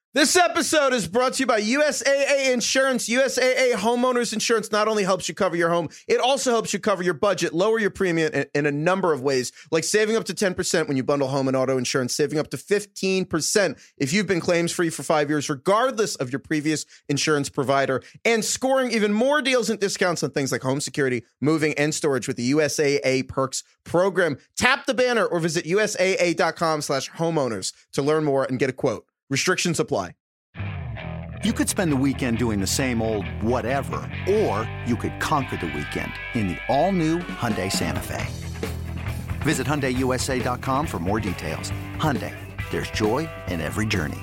This episode is brought to you by USAA Insurance. USAA Homeowners Insurance not only helps you cover your home, it also helps you cover your budget, lower your premium in a number of ways, like saving up to 10% when you bundle home and auto insurance, saving up to 15% if you've been claims-free for 5 years, regardless of your previous insurance provider, and scoring even more deals and discounts on things like home security, moving, and storage with the USAA Perks program. Tap the banner or visit USAA.com/homeowners to learn more and get a quote. Restrictions apply. You could spend the weekend doing the same old whatever, or you could conquer the weekend in the all-new Hyundai Santa Fe. Visit HyundaiUSA.com for more details. Hyundai, there's joy in every journey.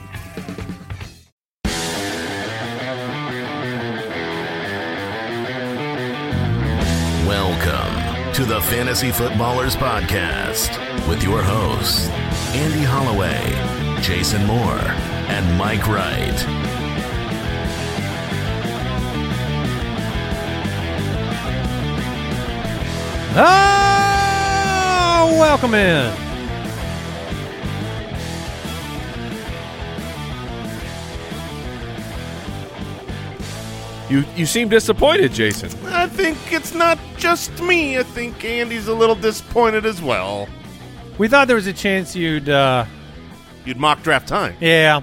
Welcome to the Fantasy Footballers Podcast with your hosts, Andy Holloway, Jason Moore, and Mike Wright. Oh, welcome in. You seem disappointed, Jason. I think it's not just me. I think Andy's a little disappointed as well. We thought there was a chance you'd mock draft time. Yeah.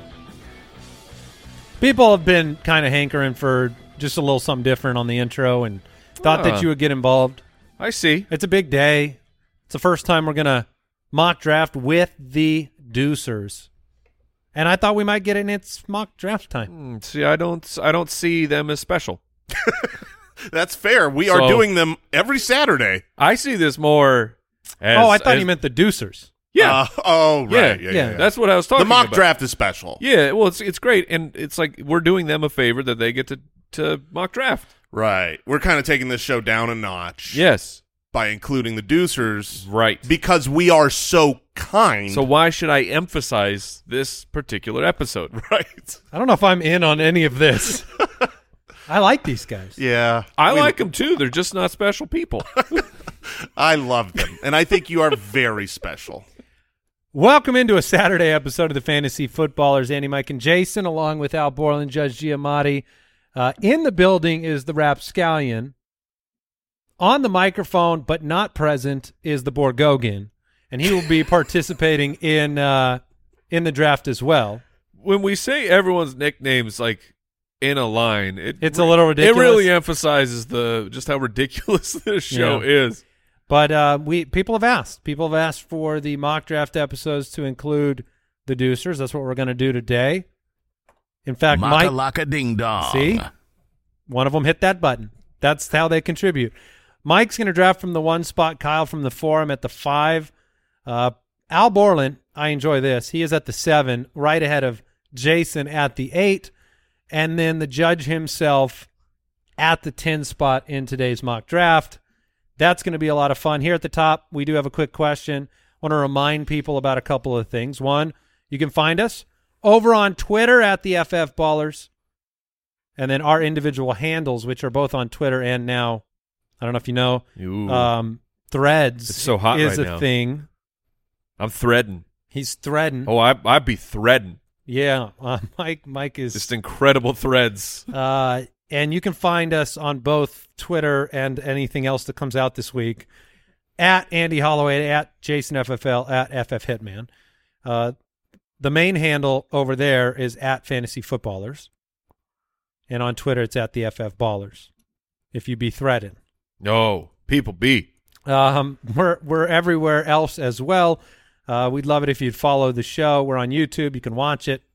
People have been kind of hankering for just a little something different on the intro and thought that you would get involved. I see. It's a big day. It's the first time we're going to mock draft with the Deucers. And I thought we might get it in its mock draft time. See, I don't see them as special. That's fair. We are doing them every Saturday. I see this more as... Oh, I thought you meant the Deucers. Yeah. Right. Yeah. That's what I was talking about. The mock draft is special. Yeah, well, it's great. And it's like we're doing them a favor that they get to mock draft. Right. We're kind of taking this show down a notch. Yes. By including the Deucers. Right. Because we are so kind. So why should I emphasize this particular episode? Right. I don't know if I'm in on any of this. I like these guys. Yeah. I like them too. They're just not special people. I love them. And I think you are very special. Welcome into a Saturday episode of the Fantasy Footballers. Andy, Mike, and Jason, along with Al Borland, Judge Giamatti. In the building is the Rapscallion. On the microphone, but not present, is the Borgogan, and he will be participating in the draft as well. When we say everyone's nicknames like in a line, it's a little ridiculous. It really emphasizes just how ridiculous this show is. But people have asked. People have asked for the mock draft episodes to include the Deucers. That's what we're going to do today. In fact, Mike, Maka ding dong. See, one of them hit that button. That's how they contribute. Mike's going to draft from the 1 spot. Kyle from the 4. I'm at the 5. Al Borland, I enjoy this. He is at the 7, right ahead of Jason at the 8, and then the judge himself at the 10 spot in today's mock draft. That's going to be a lot of fun. Here at the top, we do have a quick question. I want to remind people about a couple of things. One, you can find us over on Twitter at the FF Ballers, and then our individual handles, which are both on Twitter and now, I don't know if you know, Threads it's so hot is right a now. thing. I'm threading. He's threading. Oh, I'd be threading. Yeah, Mike is just incredible threads. And you can find us on both Twitter and anything else that comes out this week at Andy Holloway, at Jason FFL, at FF Hitman. The main handle over there is at Fantasy Footballers, and on Twitter it's at the FF Ballers. If you be threading. No, people be. We're everywhere else as well. We'd love it if you'd follow the show. We're on YouTube. You can watch it.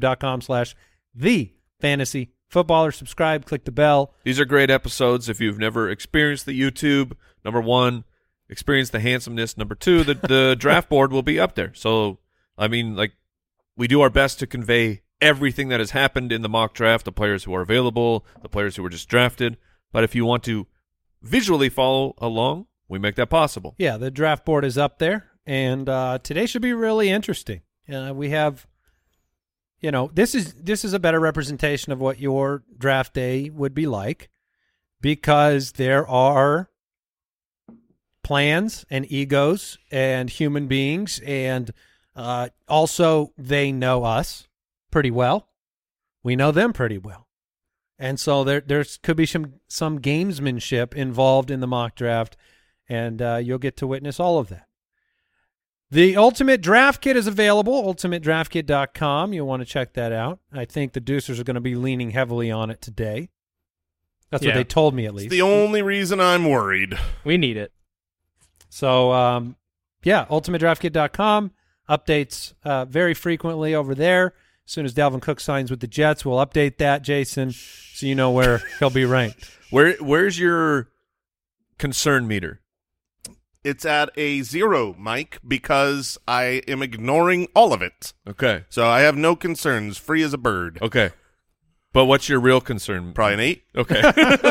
YouTube.com/TheFantasyFootballer. Subscribe. Click the bell. These are great episodes. If you've never experienced the YouTube, number 1, experience the handsomeness. Number 2, the draft board will be up there. So, I mean, like, we do our best to convey everything that has happened in the mock draft, the players who are available, the players who were just drafted. But if you want to visually follow along, we make that possible. Yeah, the draft board is up there, and today should be really interesting. We have, this is a better representation of what your draft day would be like, because there are plans and egos and human beings, and also they know us pretty well. We know them pretty well. And so there could be some gamesmanship involved in the mock draft, and you'll get to witness all of that. The Ultimate Draft Kit is available, ultimatedraftkit.com. You'll want to check that out. I think the Deucers are going to be leaning heavily on it today. That's what they told me, at least. It's the only reason I'm worried. We need it. So, ultimatedraftkit.com. Updates very frequently over there. As soon as Dalvin Cook signs with the Jets, we'll update that, Jason, so you know where he'll be ranked. Where's your concern meter? It's at a 0, Mike, because I am ignoring all of it. Okay. So I have no concerns, free as a bird. Okay. But what's your real concern? Probably an 8. Okay.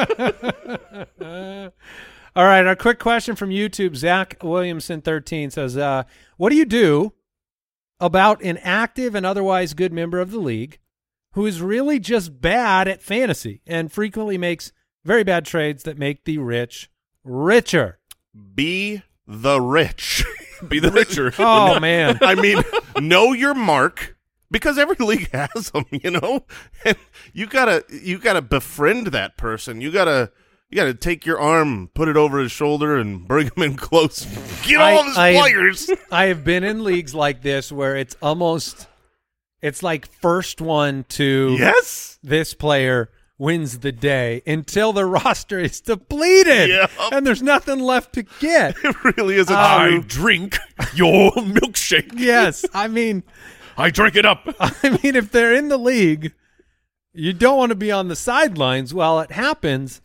All right, our quick question from YouTube. Zach Williamson 13 says, what do you do about an active and otherwise good member of the league who is really just bad at fantasy and frequently makes very bad trades that make the rich richer? Be the rich. Be the richer. Oh, man. I mean, know your mark, because every league has them, you know? And you gotta befriend that person. You gotta take your arm, put it over his shoulder, and bring him in close. Get all of his players. I have been in leagues like this where it's like first one to this player wins the day until the roster is depleted. Yep. And there's nothing left to get. It really is a I true. drink your milkshake. Yes. I mean, I drink it up. if they're in the league, you don't want to be on the sidelines while it happens.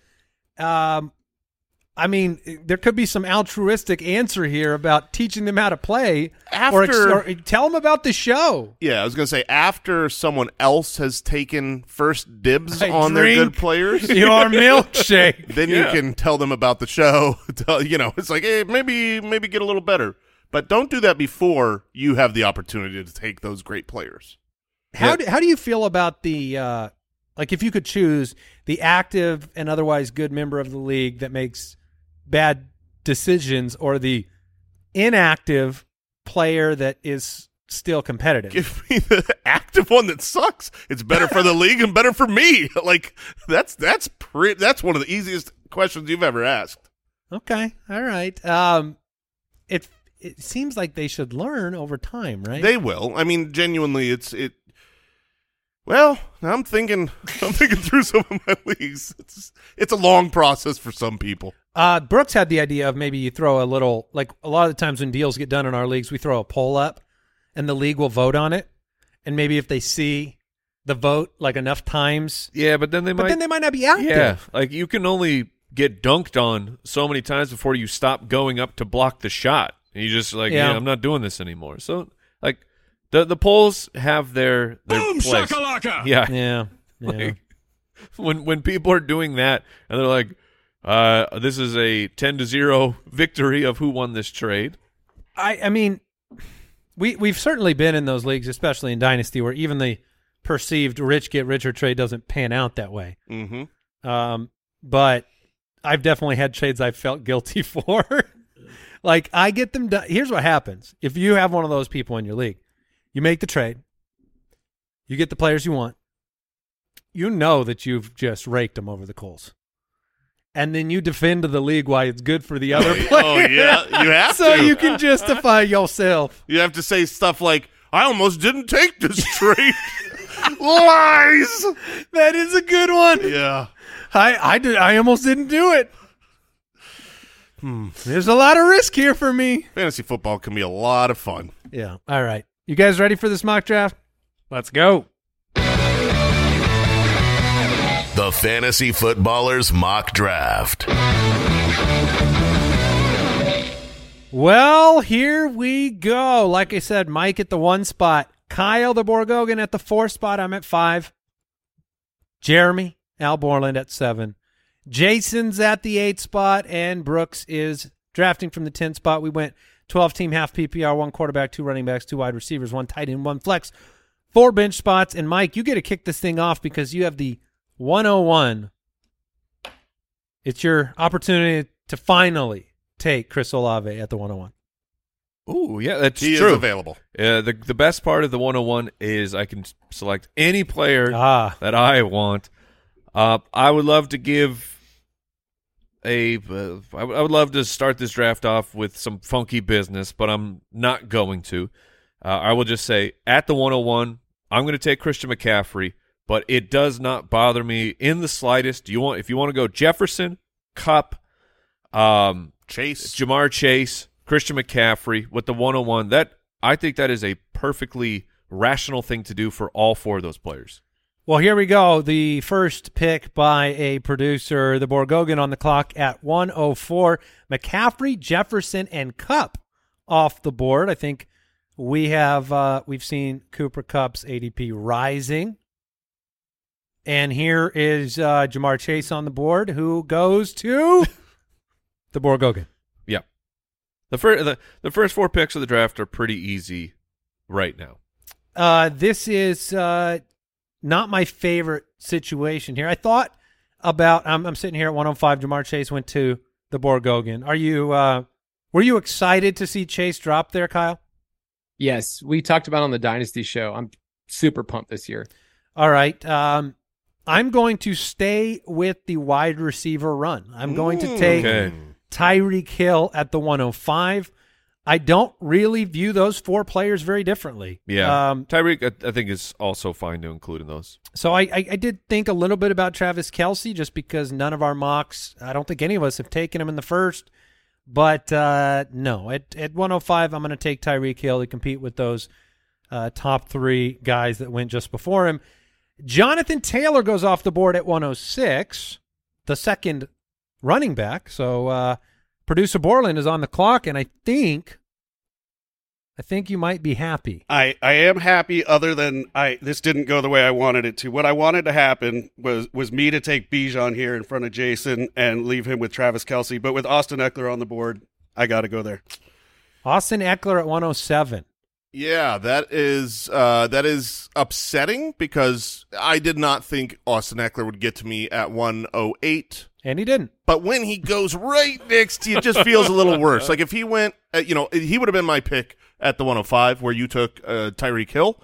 There could be some altruistic answer here about teaching them how to play or tell them about the show. Yeah, I was going to say, after someone else has taken first dibs on their good players, your milkshake. then you can tell them about the show. It's like, hey, maybe get a little better. But don't do that before you have the opportunity to take those great players. How do you feel about the if you could choose the active and otherwise good member of the league that makes bad decisions or the inactive player that is still competitive? Give me the active one that sucks. It's better for the league and better for me. Like that's one of the easiest questions you've ever asked. Okay, all right. It seems like they should learn over time, right? They will. I mean, genuinely, Well, I'm thinking through some of my leagues. It's a long process for some people. Brooks had the idea of maybe you throw a little, like a lot of the times when deals get done in our leagues, we throw a poll up and the league will vote on it. And maybe if they see the vote like enough times. Yeah, but then they might not be active. Yeah, like you can only get dunked on so many times before you stop going up to block the shot. And you just I'm not doing this anymore. So like the polls have their Boom place. shakalaka. Yeah. Like, when people are doing that and they're like, this is a 10-0 victory of who won this trade. I mean, we've certainly been in those leagues, especially in Dynasty, where even the perceived rich get richer trade doesn't pan out that way. Mm-hmm. But I've definitely had trades I felt guilty for. Like I get them done. Here's what happens. If you have one of those people in your league, you make the trade, you get the players you want, you know that you've just raked them over the coals. And then you defend to the league why it's good for the other player. Oh, yeah, you have so to. you can justify yourself. You have to say stuff like, I almost didn't take this trade. Lies! That is a good one. Yeah. I almost didn't do it. There's a lot of risk here for me. Fantasy football can be a lot of fun. Yeah. All right. You guys ready for this mock draft? Let's go. The Fantasy Footballers Mock Draft. Well, here we go. Like I said, Mike at the 1 spot. Kyle the Borgogan at the 4 spot. I'm at 5. Jeremy, Al Borland at 7. Jason's at the 8 spot, and Brooks is drafting from the 10 spot. We went 12-team half PPR, 1 quarterback, 2 running backs, 2 wide receivers, 1 tight end, 1 flex, 4 bench spots. And Mike, you get to kick this thing off because you have the 101. It's your opportunity to finally take Chris Olave at the 101. Ooh, yeah, that's He true. is available. The best part of the 101 is I can select any player that I want. I would love to give I would love to start this draft off with some funky business, but I'm not going to. I will just say at the 101, I'm going to take Christian McCaffrey, but it does not bother me in the slightest. If you want to go Jefferson, Kupp, Chase, Jamar Chase, Christian McCaffrey with the 101, I think that is a perfectly rational thing to do for all four of those players. Well, here we go. The first pick by a producer, the Borgogan on the clock at 104. McCaffrey, Jefferson, and Kupp off the board. I think we've seen Cooper Kupp's ADP rising. And here is Jamar Chase on the board, who goes to the Borgogan. Yeah. The first four picks of the draft are pretty easy right now. This is not my favorite situation here. I thought about I'm sitting here at 105. Jamar Chase went to the Borgogan. Were you excited to see Chase drop there, Kyle? Yes, we talked about it on the Dynasty show. I'm super pumped this year. All right. I'm going to stay with the wide receiver run. I'm going to take Tyreek Hill at the 105. I don't really view those four players very differently. Yeah, Tyreek, I think, is also fine to include in those. So I did think a little bit about Travis Kelce just because none of our mocks, I don't think any of us have taken him in the first. But no, at 105, I'm going to take Tyreek Hill to compete with those top three guys that went just before him. Jonathan Taylor goes off the board at 106, the second running back. So producer Borland is on the clock, and I think you might be happy. I am happy, other than this didn't go the way I wanted it to. What I wanted to happen was me to take Bijan here in front of Jason and leave him with Travis Kelce. But with Austin Eckler on the board, I got to go there. Austin Eckler at 107. Yeah, that is upsetting because I did not think Austin Eckler would get to me at 108. And he didn't. But when he goes right next to you, it just feels a little worse. Like if he went, he would have been my pick at the 105 where you took Tyreek Hill.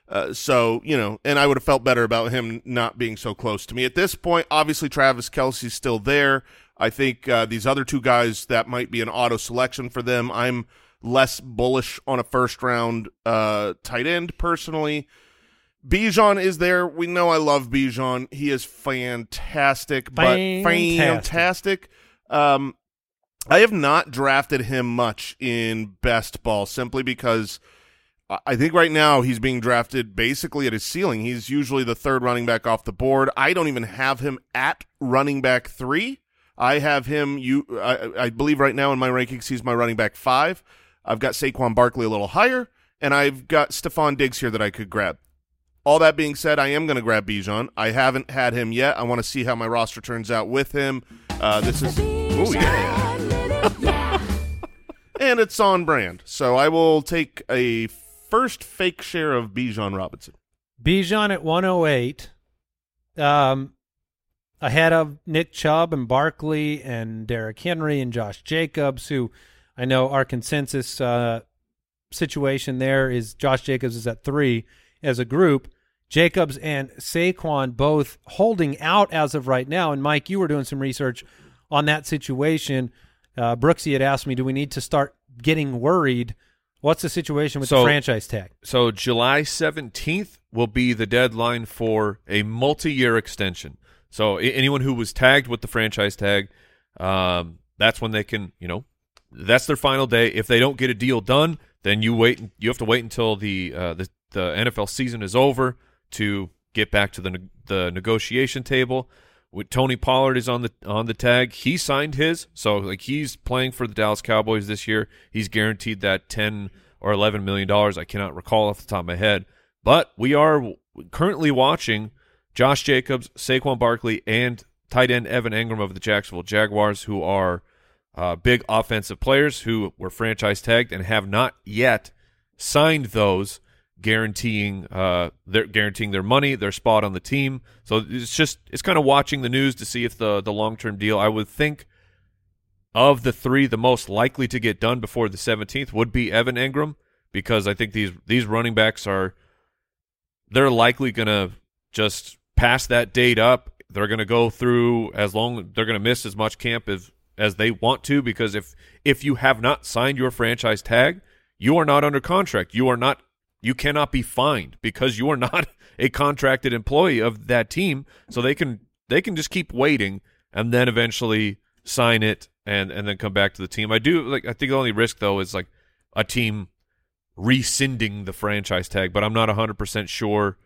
And I would have felt better about him not being so close to me. At this point, obviously Travis Kelce's still there. I think these other two guys, that might be an auto selection for them. I'm less bullish on a first-round tight end personally. Bijan is there. We know I love Bijan. He is fantastic. Fantastic. I have not drafted him much in best ball simply because I think right now he's being drafted basically at his ceiling. He's usually the third running back off the board. I don't even have him at running back 3. I have him, I believe right now in my rankings, he's my running back 5. I've got Saquon Barkley a little higher, and I've got Stephon Diggs here that I could grab. All that being said, I am going to grab Bijan. I haven't had him yet. I want to see how my roster turns out with him. This is, and it's on brand. So I will take a first fake share of Bijan Robinson. Bijan at 108, ahead of Nick Chubb and Barkley and Derrick Henry and Josh Jacobs, who I know our consensus situation there is Josh Jacobs is at 3 as a group. Jacobs and Saquon both holding out as of right now. And, Mike, you were doing some research on that situation. Brooksy had asked me, do we need to start getting worried? What's the situation with the franchise tag? So July 17th will be the deadline for a multi-year extension. So anyone who was tagged with the franchise tag, that's when they can, that's their final day. If they don't get a deal done, then you have to wait until the NFL season is over to get back to the negotiation table. Tony Pollard is on the tag. He signed his, so he's playing for the Dallas Cowboys this year. He's guaranteed that $10 or $11 million. I cannot recall off the top of my head, but we are currently watching Josh Jacobs, Saquon Barkley, and tight end Evan Engram of the Jacksonville Jaguars, who are big offensive players who were franchise tagged and have not yet signed those, guaranteeing their money, their spot on the team. So it's kind of watching the news to see if the long-term deal, I would think of the three, the most likely to get done before the 17th would be Evan Engram, because I think these running backs they're likely going to just pass that date up. They're going to go through they're going to miss as much camp as they want to, because if you have not signed your franchise tag, you are not under contract. You cannot be fined because you are not a contracted employee of that team. So they can just keep waiting and then eventually sign it and then come back to the team. I think the only risk though is like a team rescinding the franchise tag, but I'm not 100% sure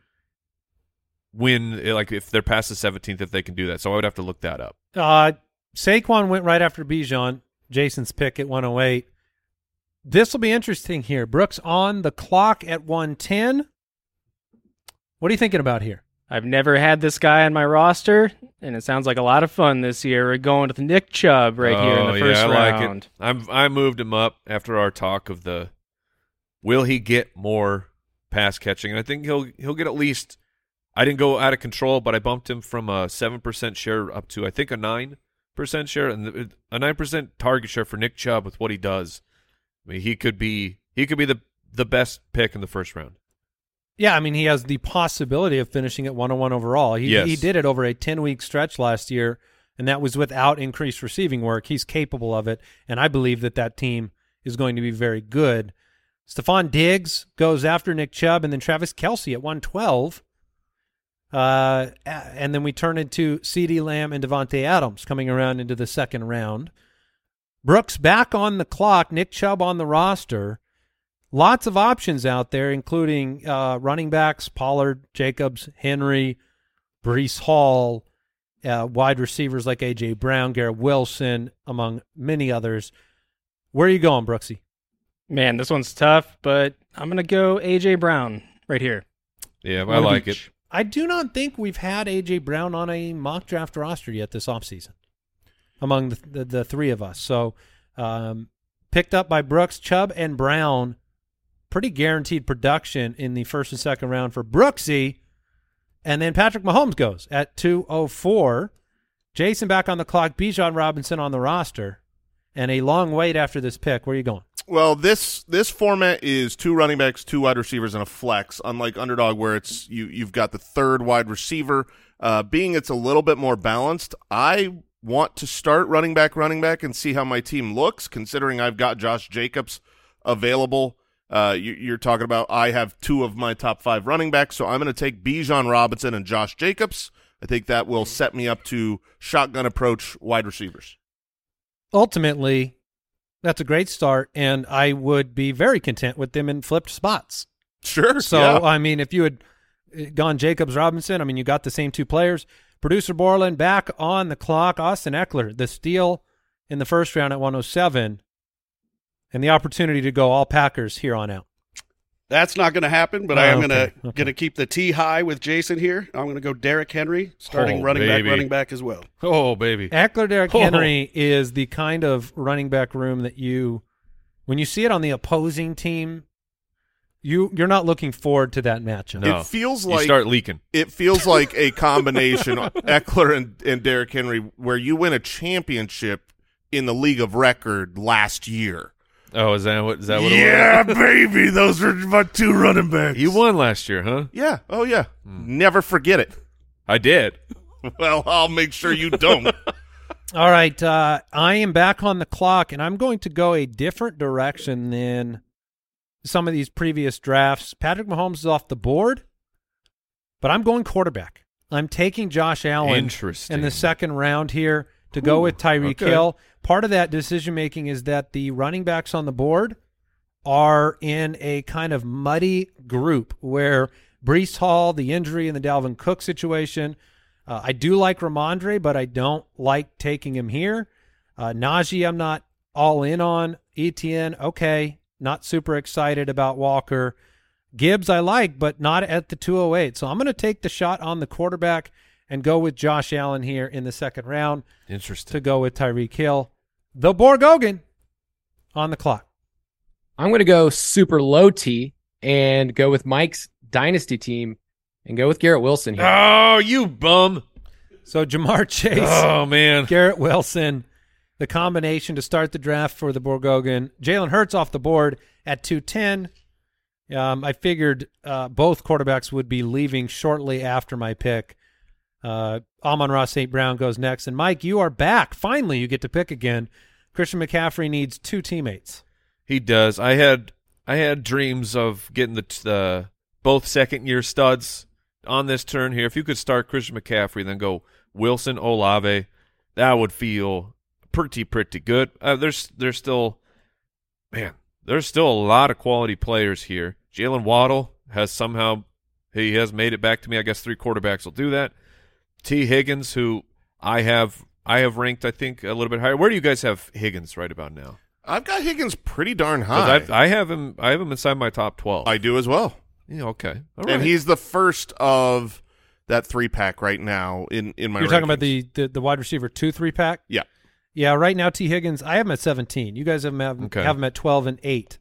if they're past the 17th if they can do that. So I would have to look that up. Saquon went right after Bijan, Jason's pick at 108. This will be interesting here. Brooks on the clock at 110. What are you thinking about here? I've never had this guy on my roster, and it sounds like a lot of fun this year. We're going with Nick Chubb here in the first round. Like it. I moved him up after our talk of will he get more pass catching? And I think he'll get at least. I didn't go out of control, but I bumped him from a 7% share up to I think a 9% share, and a 9% target share for Nick Chubb with what he does. I mean, he could be the best pick in the first round. Yeah, I mean, he has the possibility of finishing at 101 overall. He did it over a 10-week stretch last year, and that was without increased receiving work. He's capable of it, and I believe that team is going to be very good. Stephon Diggs goes after Nick Chubb, and then Travis Kelce at 112. And then we turn into CeeDee Lamb and Devontae Adams coming around into the second round. Brooks back on the clock, Nick Chubb on the roster. Lots of options out there, including running backs, Pollard, Jacobs, Henry, Breece Hall, wide receivers like A.J. Brown, Garrett Wilson, among many others. Where are you going, Brooksy? Man, this one's tough, but I'm going to go A.J. Brown right here. Yeah, I like it. I do not think we've had A.J. Brown on a mock draft roster yet this offseason among the three of us. So picked up by Brooks, Chubb, and Brown. Pretty guaranteed production in the first and second round for Brooksy. And then Patrick Mahomes goes at 204. Jason back on the clock, Bijan Robinson on the roster. And a long wait after this pick. Where are you going? Well, this format is 2 running backs, 2 wide receivers, and a flex, unlike Underdog where it's you've got the third wide receiver. Being it's a little bit more balanced, I want to start running back, and see how my team looks, considering I've got Josh Jacobs available. You're talking about I have 2 of my top 5 running backs, so I'm going to take Bijan Robinson and Josh Jacobs. I think that will set me up to shotgun approach wide receivers. Ultimately, that's a great start, and I would be very content with them in flipped spots. Sure. So, yeah. I mean, if you had gone Jacobs Robinson, I mean, you got the same 2 players. Producer Borland back on the clock. Austin Eckler, the steal in the first round at 107, and the opportunity to go all Packers here on out. That's not going to happen, but I am going to keep the T high with Jason here. I'm going to go Derrick Henry, starting running back as well. Oh, baby. Eckler, Derrick Henry is the kind of running back room that when you see it on the opposing team, you're not looking forward to that matchup. No. It feels like you start leaking. It feels like a combination Eckler and Derrick Henry where you win a championship in the league of record last year. Oh, is that what it was? Yeah, baby. Those are my 2 running backs. You won last year, huh? Yeah. Oh, yeah. Never forget it. I did. Well, I'll make sure you don't. All right. I am back on the clock, and I'm going to go a different direction than some of these previous drafts. Patrick Mahomes is off the board, but I'm going quarterback. I'm taking Josh Allen in the second round here to go with Tyreek Hill. Part of that decision-making is that the running backs on the board are in a kind of muddy group where Breece Hall, the injury, and the Dalvin Cook situation. I do like Ramondre, but I don't like taking him here. Najee, I'm not all in on. Etienne, okay, not super excited about Walker. Gibbs, I like, but not at the 208. So I'm going to take the shot on the quarterback and go with Josh Allen here in the second round. Interesting. To go with Tyreek Hill. The Borgogan on the clock. I'm going to go super low T and go with Mike's dynasty team and go with Garrett Wilson here. Oh, you bum. So Jamar Chase. Oh, man. Garrett Wilson. the combination to start the draft for the Borgogan. Jalen Hurts off the board at 210. I figured both quarterbacks would be leaving shortly after my pick. Amon-Ra St. Brown goes next. And, Mike, you are back. Finally, you get to pick again. Christian McCaffrey needs 2 teammates. He does. I had dreams of getting the both second-year studs on this turn here. If you could start Christian McCaffrey, then go Wilson, Olave, that would feel pretty good. There's still a lot of quality players here. Jalen Waddle has made it back to me. I guess 3 quarterbacks will do that. T. Higgins, who I have ranked, I think, a little bit higher. Where do you guys have Higgins right about now? I've got Higgins pretty darn high. I have him inside my top 12. I do as well. Yeah, okay. All right. And he's the first of that 3-pack right now in my You're talking about the wide receiver 2 3-pack? Yeah. Yeah, right now T. Higgins, I have him at 17. You guys have him at 12 and 8.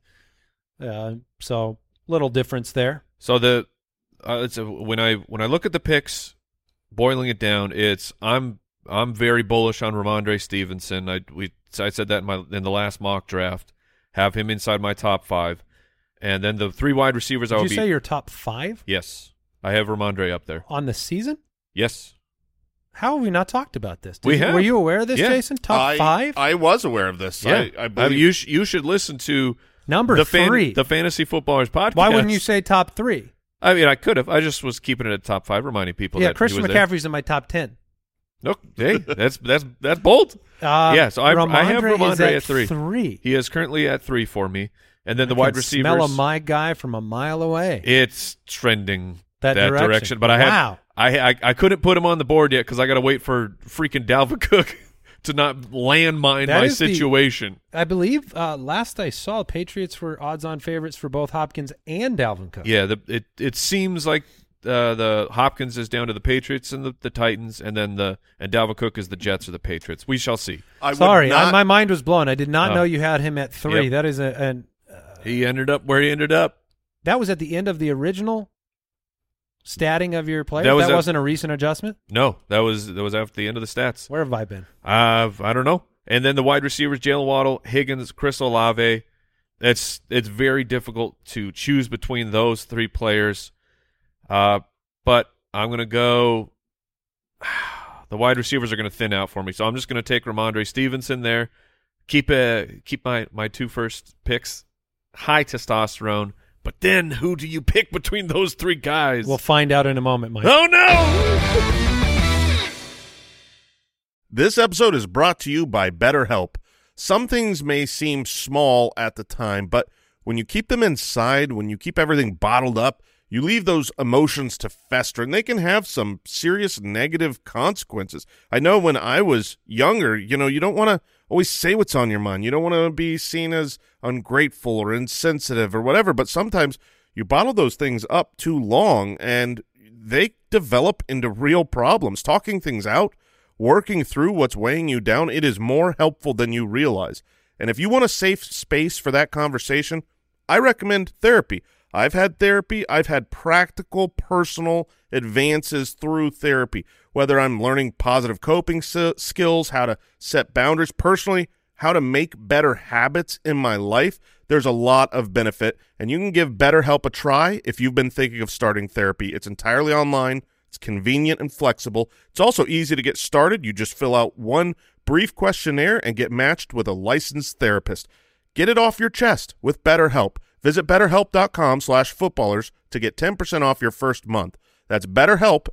So little difference there. So when I look at the picks, boiling it down, I'm very bullish on Ramondre Stevenson. I said that in the last mock draft. Have him inside my top 5, and then the 3 wide receivers. Did you say your top 5? Yes, I have Ramondre up there on the season. Yes. How have we not talked about this? We have. Were you aware of this, yeah. Jason? Top 5? I was aware of this. Yeah. I believe you should listen to number 3, the Fantasy Footballers podcast. Why wouldn't you say top 3? I mean, I could have. I just was keeping it at top 5, reminding people. Yeah, that Christian he was McCaffrey's in my top 10. No, hey, that's bold. Yeah, so I have Ramondre at 3. He is currently at 3 for me, and then the wide receivers. Smell a my guy from a mile away. It's trending that direction. But I couldn't put him on the board yet because I got to wait for freaking Dalvin Cook to not landmine my situation. I believe last I saw, Patriots were odds-on favorites for both Hopkins and Dalvin Cook. Yeah, it seems like the Hopkins is down to the Patriots and the Titans, and then and Dalvin Cook is the Jets or the Patriots. We shall see. My mind was blown. I did not know you had him at 3. Yep. That is he ended up where he ended up. That was at the end of the original statting of your players? That wasn't a recent adjustment? No, that was after the end of the stats. Where have I been? I don't know. And then the wide receivers, Jalen Waddle, Higgins, Chris Olave. It's very difficult to choose between those 3 players. But I'm going to go – the wide receivers are going to thin out for me. So I'm just going to take Ramondre Stevenson there, keep my 2 first picks, high testosterone. But then who do you pick between those 3 guys? We'll find out in a moment, Mike. Oh, no! This episode is brought to you by BetterHelp. Some things may seem small at the time, but when you keep them inside, when you keep everything bottled up, you leave those emotions to fester, and they can have some serious negative consequences. I know when I was younger, you don't want to always say what's on your mind. You don't want to be seen as ungrateful or insensitive or whatever, but sometimes you bottle those things up too long, and they develop into real problems. Talking things out, working through what's weighing you down, it is more helpful than you realize. And if you want a safe space for that conversation, I recommend therapy. I've had therapy. I've had practical, personal advances through therapy, whether I'm learning positive coping skills, how to set boundaries personally, how to make better habits in my life. There's a lot of benefit, and you can give BetterHelp a try if you've been thinking of starting therapy. It's entirely online. It's convenient and flexible. It's also easy to get started. You just fill out one brief questionnaire and get matched with a licensed therapist. Get it off your chest with BetterHelp. Visit BetterHelp.com/footballers to get 10% off your first month. That's BetterHelp,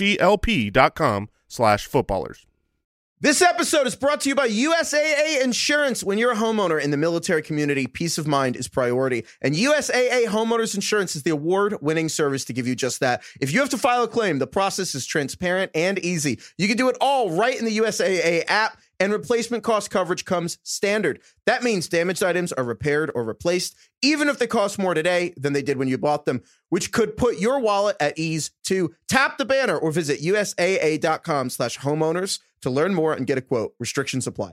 HELP.com/footballers. This episode is brought to you by USAA Insurance. When you're a homeowner in the military community, peace of mind is priority. And USAA Homeowners Insurance is the award-winning service to give you just that. If you have to file a claim, the process is transparent and easy. You can do it all right in the USAA app, and replacement cost coverage comes standard. That means damaged items are repaired or replaced, even if they cost more today than they did when you bought them, which could put your wallet at ease too. Tap the banner or visit USAA.com/homeowners to learn more and get a quote. Restrictions apply.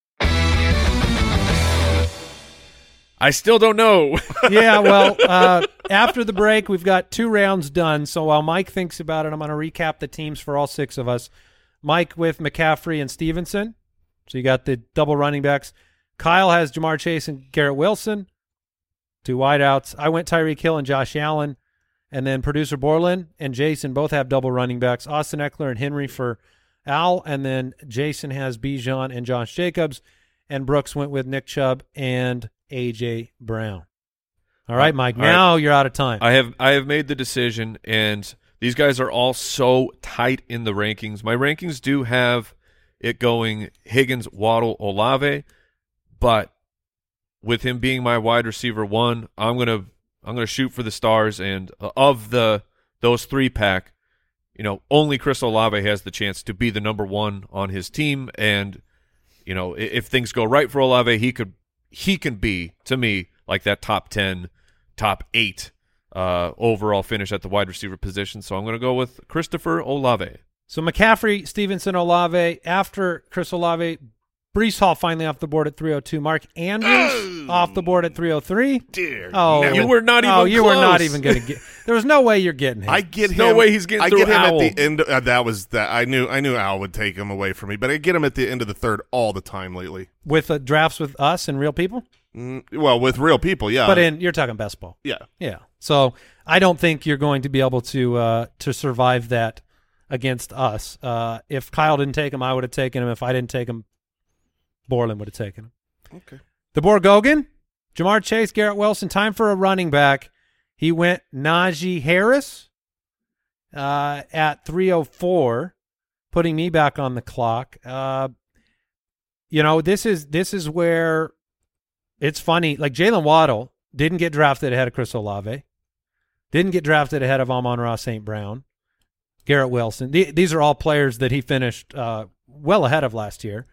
I still don't know. Yeah, well, after the break, we've got 2 rounds done. So while Mike thinks about it, I'm going to recap the teams for all 6 of us. Mike with McCaffrey and Stevenson. So you got the double running backs. Kyle has Jamar Chase and Garrett Wilson, 2 wideouts. I went Tyreek Hill and Josh Allen. And then producer Borland and Jason both have double running backs. Austin Eckler and Henry for Al. And then Jason has Bijan and Josh Jacobs. And Brooks went with Nick Chubb and A.J. Brown. All right, Mike. Now you're out of time. I have made the decision, and these guys are all so tight in the rankings. My rankings do have it going Higgins, Waddle, Olave, but with him being my wide receiver 1, I'm gonna shoot for the stars, and of those 3-pack, only Chris Olave has the chance to be the number 1 on his team, and if things go right for Olave, he can be, to me, like that top 10, top 8 overall finish at the wide receiver position. So I'm going to go with Christopher Olave. So McCaffrey, Stevenson, Olave. After Chris Olave, Breece Hall finally off the board at 302. Mark Andrews off the board at 303. Dear. You were not even you close. were not even going to get. There was no way you're getting him. I get him. No way he's getting through I get him Owl. at the end. That was that. I knew Al would take him away from me, but I get him at the end of the third all the time lately. With drafts with us and real people? Well, with real people, yeah. But you're talking best ball. Yeah. Yeah. So I don't think you're going to be able to survive that against us. If Kyle didn't take him, I would have taken him. If I didn't take him, Borland would have taken him. Okay. The Borgogan, Jamar Chase, Garrett Wilson. Time for a running back. He went Najee Harris at 304, putting me back on the clock. This is where it's funny. Like Jalen Waddle didn't get drafted ahead of Chris Olave, didn't get drafted ahead of Amon-Ra St. Brown, Garrett Wilson. These are all players that he finished well ahead of last year.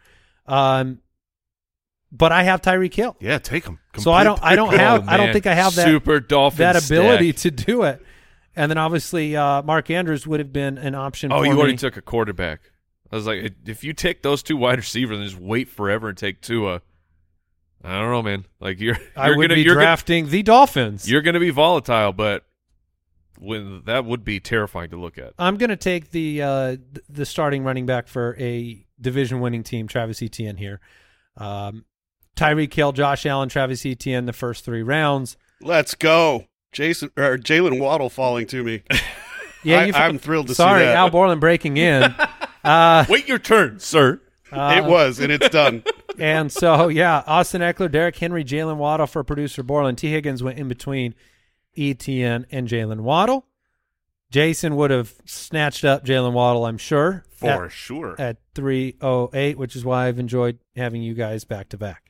But I have Tyreek Hill. Yeah, take him. So I don't think I have that super Dolphins that ability stack. to do it. And then obviously Mark Andrews would have been an option. Oh, for you me. already took a quarterback. I was like, if you take those 2 wide receivers and just wait forever and take Tua, I don't know, man. Like I would be drafting the Dolphins. You're going to be volatile, but that would be terrifying to look at. I'm going to take the starting running back for a division-winning team, Travis Etienne here. Tyreek Hill, Josh Allen, Travis Etienne, the first 3 rounds. Let's go. Jalen Waddle falling to me. Yeah, I'm thrilled to see Sorry, that. Al Borland breaking in. Wait your turn, sir. It was, and it's done. And so, yeah, Austin Eckler, Derrick Henry, Jalen Waddle for producer Borland. T. Higgins went in between Etienne and Jalen Waddle. Jason would have snatched up Jalen Waddle, I'm sure. For sure. At 308, which is why I've enjoyed having you guys back-to-back.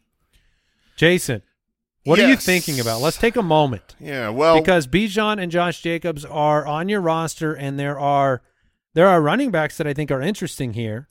Jason, what are you thinking about? Let's take a moment. Yeah, well. Because Bijan and Josh Jacobs are on your roster, and there are running backs that I think are interesting here.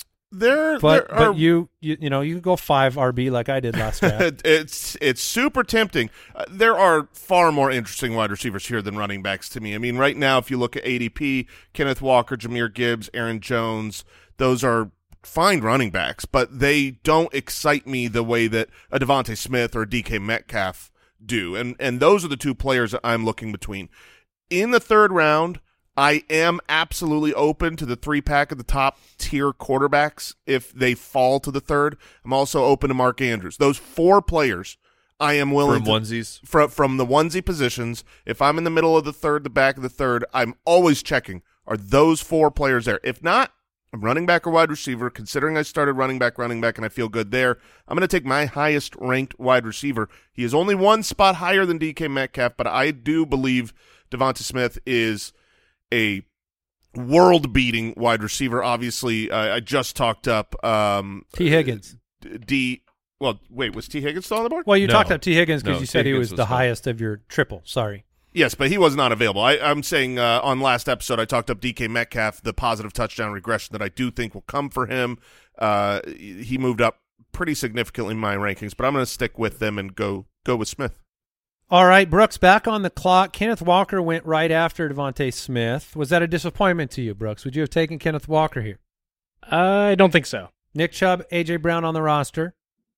But you could go 5 RB like I did last draft. It's super tempting. There are far more interesting wide receivers here than running backs to me. I mean, right now, if you look at ADP, Kenneth Walker, Jahmyr Gibbs, Aaron Jones, those are fine running backs, but they don't excite me the way that a Devontae Smith or a DK Metcalf do. And those are the 2 players that I'm looking between. In the 3rd round, I am absolutely open to the 3-pack of the top-tier quarterbacks if they fall to the 3rd. I'm also open to Mark Andrews. Those 4 players I am willing from onesies. From the onesie positions. If I'm in the middle of the 3rd, the back of the 3rd, I'm always checking, are those 4 players there? If not, I'm running back or wide receiver. Considering I started running back, and I feel good there, I'm going to take my highest-ranked wide receiver. He is only 1 spot higher than DK Metcalf, but I do believe Devonta Smith is a world-beating wide receiver. Obviously, I just talked up T. Higgins. Well, wait, was T. Higgins still on the board? Well, you talked up T. Higgins because you said he was the fine. highest of your triple. Sorry. Yes, but he was not available. I'm saying on last episode I talked up DK Metcalf, the positive touchdown regression that I do think will come for him. He moved up pretty significantly in my rankings, but I'm going to stick with them and go with Smith. All right, Brooks, back on the clock. Kenneth Walker went right after Devontae Smith. Was that a disappointment to you, Brooks? Would you have taken Kenneth Walker here? I don't think so. Nick Chubb, A.J. Brown on the roster.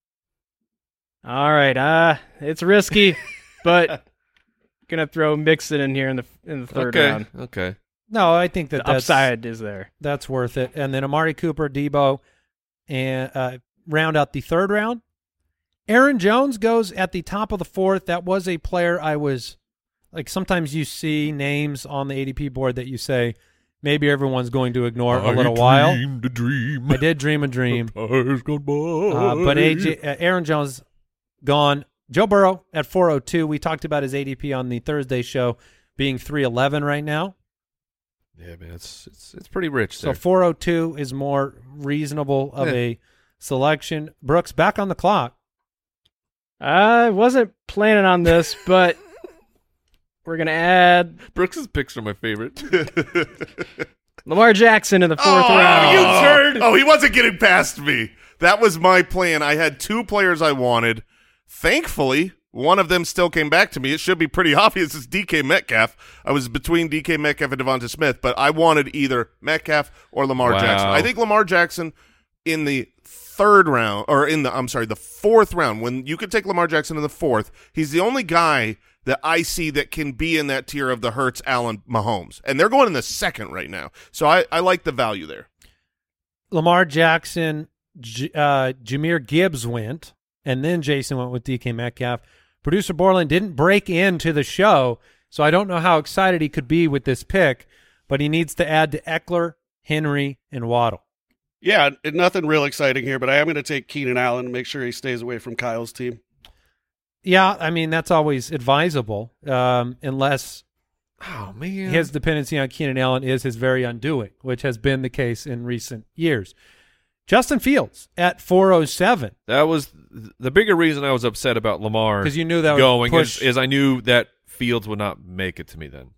All right, it's risky, but gonna throw Mixon in here in the 3rd round. Okay. No, I think the upside is there. That's worth it. And then Amari Cooper, Debo, and round out the third round. Aaron Jones goes at the top of the fourth. That was a player I was like, sometimes you see names on the ADP board that you say maybe everyone's going to ignore a little while. I did dream a dream. But Aaron Jones gone. Joe Burrow at 402. We talked about his ADP on the Thursday show being 311 right now. Yeah, man, it's pretty rich there. So 402 is more reasonable of a selection. Brooks, back on the clock. I wasn't planning on this, but we're going to add Brooks's picks are my favorite. Lamar Jackson in the fourth round. You turd! Oh, he wasn't getting past me. That was my plan. I had two players I wanted. Thankfully, one of them still came back to me. It should be pretty obvious. It's DK Metcalf. I was between DK Metcalf and Devonta Smith, but I wanted either Metcalf or Lamar Jackson. I think Lamar Jackson in the third round, or the fourth round, when you could take Lamar Jackson in the fourth, he's the only guy that I see that can be in that tier of the Hurts, Allen, Mahomes. And they're going in the second right now. So I like the value there. Lamar Jackson, Jahmyr Gibbs went, and then Jason went with DK Metcalf. Producer Borland didn't break into the show, so I don't know how excited he could be with this pick, but he needs to add to Eckler, Henry, and Waddle. Yeah, nothing real exciting here, but I am going to take Keenan Allen and make sure he stays away from Kyle's team. Yeah, I mean, that's always advisable, unless his dependency on Keenan Allen is his very undoing, which has been the case in recent years. Justin Fields at 407. That was the bigger reason I was upset about Lamar, because you knew that going would push. is I knew that Fields would not make it to me then.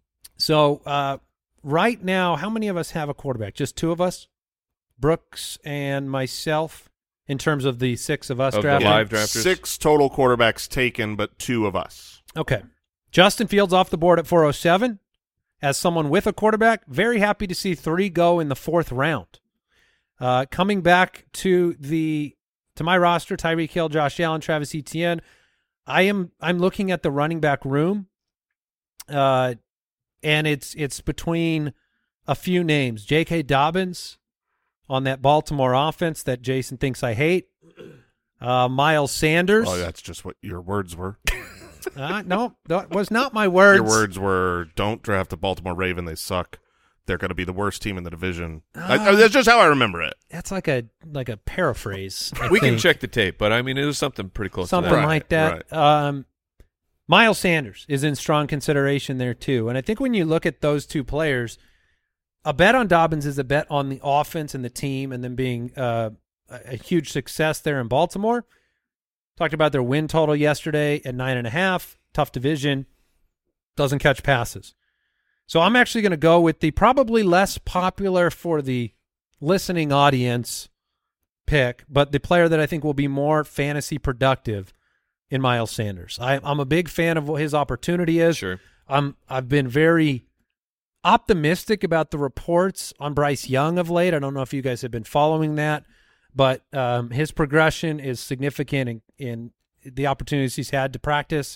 So right now, how many of us have a quarterback? Just two of us? Brooks and myself, in terms of the six of us drafting? The live drafters? 6 total quarterbacks taken, but 2 of us. Okay. Justin Fields off the board at 407. As someone with a quarterback, very happy to see 3 go in the fourth round. Coming back to my roster, Tyreek Hill, Josh Allen, Travis Etienne. I'm looking at the running back room, and it's between a few names. J.K. Dobbins on that Baltimore offense that Jason thinks I hate. Miles Sanders. Oh, that's just what your words were. No, that was not my words. Your words were, don't draft the Baltimore Raven. They suck. They're going to be the worst team in the division. That's just how I remember it. That's like a paraphrase. We can check the tape, but I mean, it was something pretty close to that. Something like that. Right. Miles Sanders is in strong consideration there too. And I think when you look at those two players, a bet on Dobbins is a bet on the offense and the team, and then being a huge success there in Baltimore. Talked about their win total yesterday at 9.5. Tough division. Doesn't catch passes. So I'm actually going to go with the probably less popular for the listening audience pick, but the player that I think will be more fantasy productive in Miles Sanders. I'm a big fan of what his opportunity is. Sure. I've been very optimistic about the reports on Bryce Young of late. I don't know if you guys have been following that, but his progression is significant in the opportunities he's had to practice.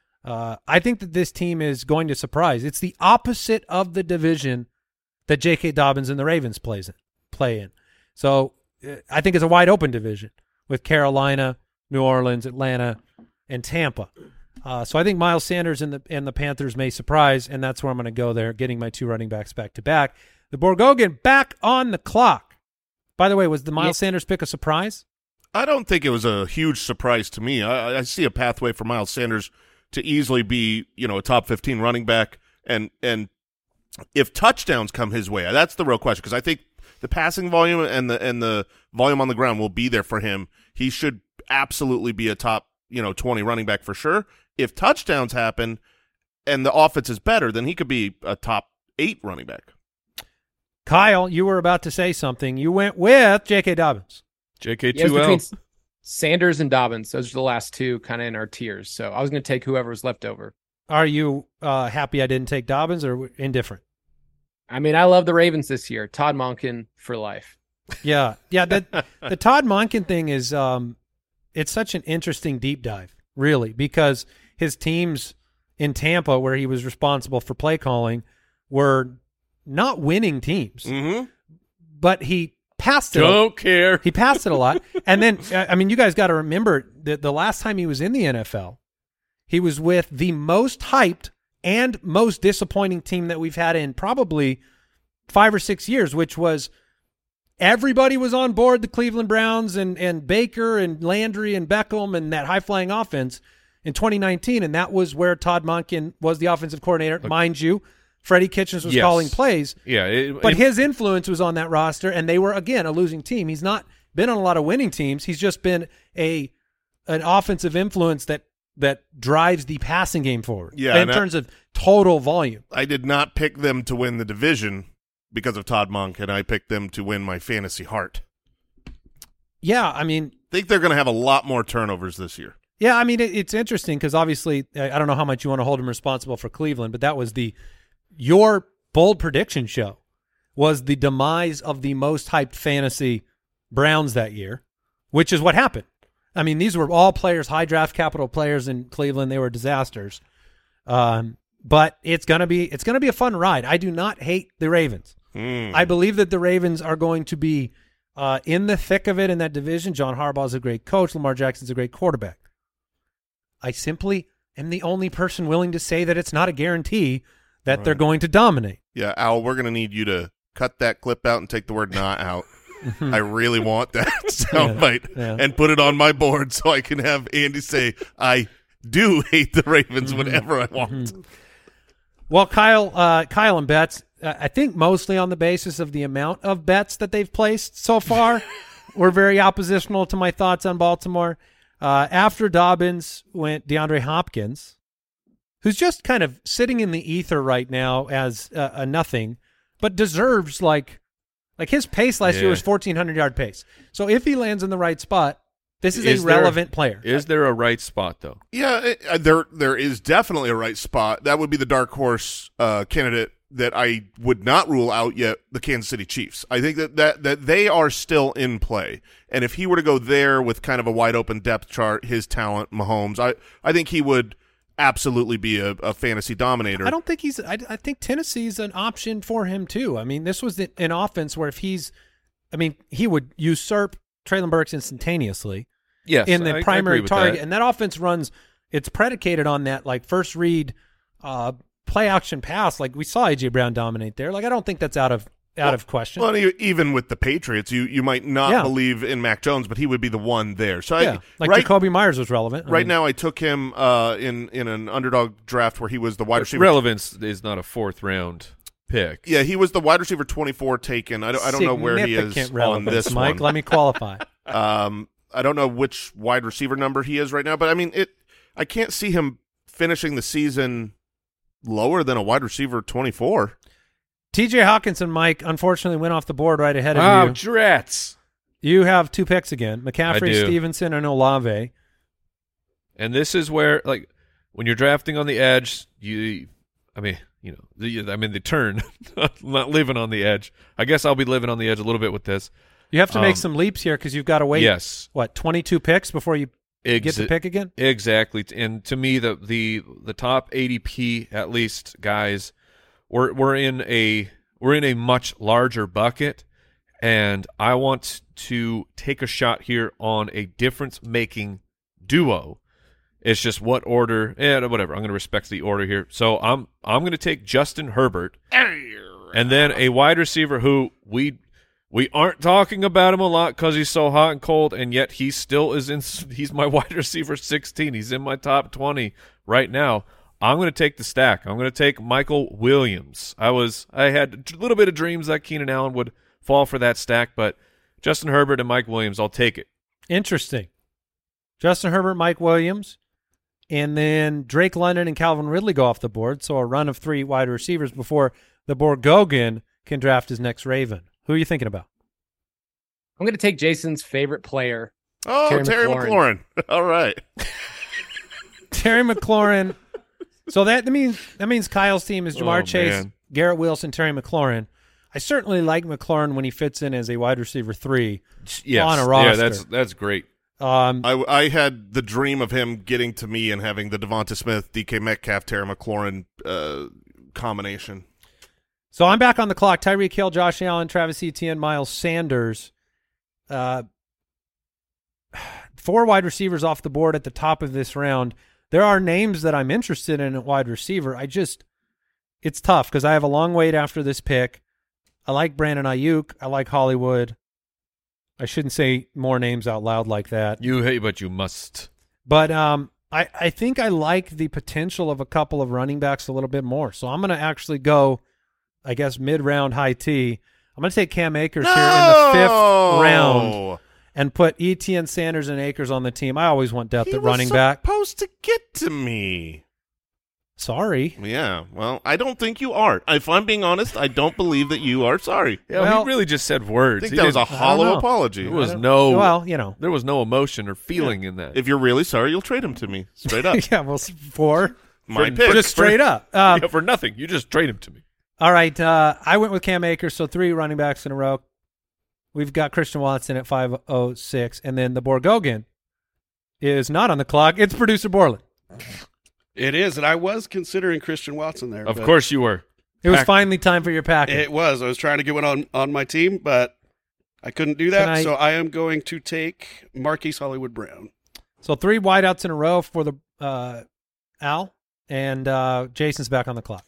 I think that this team is going to surprise. It's the opposite of the division that J.K. Dobbins and the Ravens play in. So I think it's a wide open division with Carolina, New Orleans, Atlanta, and Tampa. So I think Miles Sanders and the Panthers may surprise, and that's where I'm going to go there, getting my 2 running backs back to back. The Borgogan back on the clock. By the way, was the Miles Sanders pick a surprise? I don't think it was a huge surprise to me. I see a pathway for Miles Sanders to easily be, a top 15 running back, and if touchdowns come his way, that's the real question, because I think the passing volume and the volume on the ground will be there for him. He should absolutely be a top 20 running back for sure. If touchdowns happen and the offense is better, then he could be a top 8 running back. Kyle, you were about to say something. You went with J.K. Dobbins. JK2L. Sanders and Dobbins, those are the last 2 kind of in our tiers. So I was going to take whoever's left over. Are you happy I didn't take Dobbins, or indifferent? I mean, I love the Ravens this year. Todd Monken for life. Yeah. The Todd Monken thing is it's such an interesting deep dive, really, because his teams in Tampa, where he was responsible for play calling, were not winning teams. Mm-hmm. But he passed it. Don't care. He passed it a lot. And then, I mean, you guys got to remember that the last time he was in the NFL, he was with the most hyped and most disappointing team that we've had in probably 5 or 6 years, which was everybody was on board the Cleveland Browns and Baker and Landry and Beckham and that high-flying offense in 2019, and that was where Todd Monken was the offensive coordinator. Mind you, Freddie Kitchens was calling plays. Yeah, but his influence was on that roster, and they were, again, a losing team. He's not been on a lot of winning teams. He's just been an offensive influence that drives the passing game forward in terms of total volume. I did not pick them to win the division because of Todd Monken. I picked them to win my fantasy heart. Yeah, I mean, I think they're going to have a lot more turnovers this year. Yeah, I mean, it's interesting because obviously, I don't know how much you want to hold him responsible for Cleveland, but that was your bold prediction show was the demise of the most hyped fantasy Browns that year, which is what happened. I mean, these were all players, high draft capital players in Cleveland. They were disasters. But it's gonna be a fun ride. I do not hate the Ravens. I believe that the Ravens are going to be in the thick of it in that division. John Harbaugh is a great coach. Lamar Jackson's a great quarterback. I simply am the only person willing to say that it's not a guarantee that they're going to dominate. Yeah, Al, we're going to need you to cut that clip out and take the word "not" out. I really want that soundbite and put it on my board so I can have Andy say, I do hate the Ravens whenever I want. Well, Kyle and bets, I think mostly on the basis of the amount of bets that they've placed so far, were very oppositional to my thoughts on Baltimore. After Dobbins went DeAndre Hopkins, who's just kind of sitting in the ether right now as a nothing, but deserves like his pace last year was 1,400-yard pace. So if he lands in the right spot, this is a relevant player. Is there a right spot, though? Yeah, there is definitely a right spot. That would be the dark horse candidate that I would not rule out yet, the Kansas City Chiefs. I think that they are still in play. And if he were to go there with kind of a wide-open depth chart, his talent, Mahomes, I think he would absolutely be a fantasy dominator. I don't think he's – I think Tennessee's an option for him too. I mean, this was an offense where if he's – I mean, he would usurp Treylon Burks instantaneously in the primary target. And that offense runs – it's predicated on that like first read play action pass. Like we saw A.J. Brown dominate there. Like I don't think that's out of question. Well, even with the Patriots, you might not believe in Mac Jones, but he would be the one there. So Jacoby Myers was relevant. Now, I took him in an underdog draft where he was the wide receiver. Relevance is not a fourth-round pick. Yeah, he was the wide receiver 24 taken. I don't know where he is on this Mike, one. Let me qualify. I don't know which wide receiver number he is right now, but I mean, I can't see him finishing the season lower than a wide receiver 24. T.J. Hawkinson, Mike, unfortunately went off the board right ahead of you. Oh, drats. You have two picks again, McCaffrey, Stevenson, and Olave. And this is where, like, when you're drafting on the edge, the turn, not living on the edge. I guess I'll be living on the edge a little bit with this. You have to make some leaps here because you've got to wait, 22 picks before you get to pick again? Exactly. And to me, the top ADP, at least, guys, we're in a much larger bucket, and I want to take a shot here on a difference-making duo. It's just what order, whatever. I'm going to respect the order here. So I'm going to take Justin Herbert, and then a wide receiver who we aren't talking about him a lot because he's so hot and cold, and yet he still is he's my wide receiver 16. He's in my top 20 right now. I'm going to take the stack. I'm going to take Michael Williams. I had a little bit of dreams that Keenan Allen would fall for that stack, but Justin Herbert and Mike Williams, I'll take it. Interesting. Justin Herbert, Mike Williams, and then Drake London and Calvin Ridley go off the board, so a run of 3 wide receivers before the Borgogan can draft his next Raven. Who are you thinking about? I'm going to take Jason's favorite player. Oh, Terry McLaurin. All right. Terry McLaurin. So that means Kyle's team is Jamar Chase, Garrett Wilson, Terry McLaurin. I certainly like McLaurin when he fits in as a wide receiver 3 on a roster. Yeah, that's great. I had the dream of him getting to me and having the Devonta Smith, DK Metcalf, Terry McLaurin combination. So I'm back on the clock. Tyreek Hill, Josh Allen, Travis Etienne, Miles Sanders. 4 wide receivers off the board at the top of this round. There are names that I'm interested in at wide receiver. It's tough because I have a long wait after this pick. I like Brandon Ayuk. I like Hollywood. I shouldn't say more names out loud like that. But you must. But I think I like the potential of a couple of running backs a little bit more. So I'm going to actually go, I guess, mid-round high T. I'm going to take Cam Akers here in the 5th round and put Etienne, Sanders, and Akers on the team. I always want depth at running back. He was supposed to get to me. Sorry. Yeah, well, I don't think you are. If I'm being honest, I don't believe that you are sorry. Yeah, well, he really just said words. I think that was a hollow apology. There was there was no emotion or feeling in that. If you're really sorry, you'll trade him to me straight up. Yeah, well, for my pick. Just straight up. For nothing. You just trade him to me. All right, I went with Cam Akers, so 3 running backs in a row. We've got Christian Watson at 506, and then the Borgogan is not on the clock. It's producer Borland. It is, and I was considering Christian Watson there. Of course you were. It was finally time for your package. It was. I was trying to get one on my team, but I couldn't do that, so I am going to take Marquise Hollywood Brown. So 3 wideouts in a row for the Al, and Jason's back on the clock.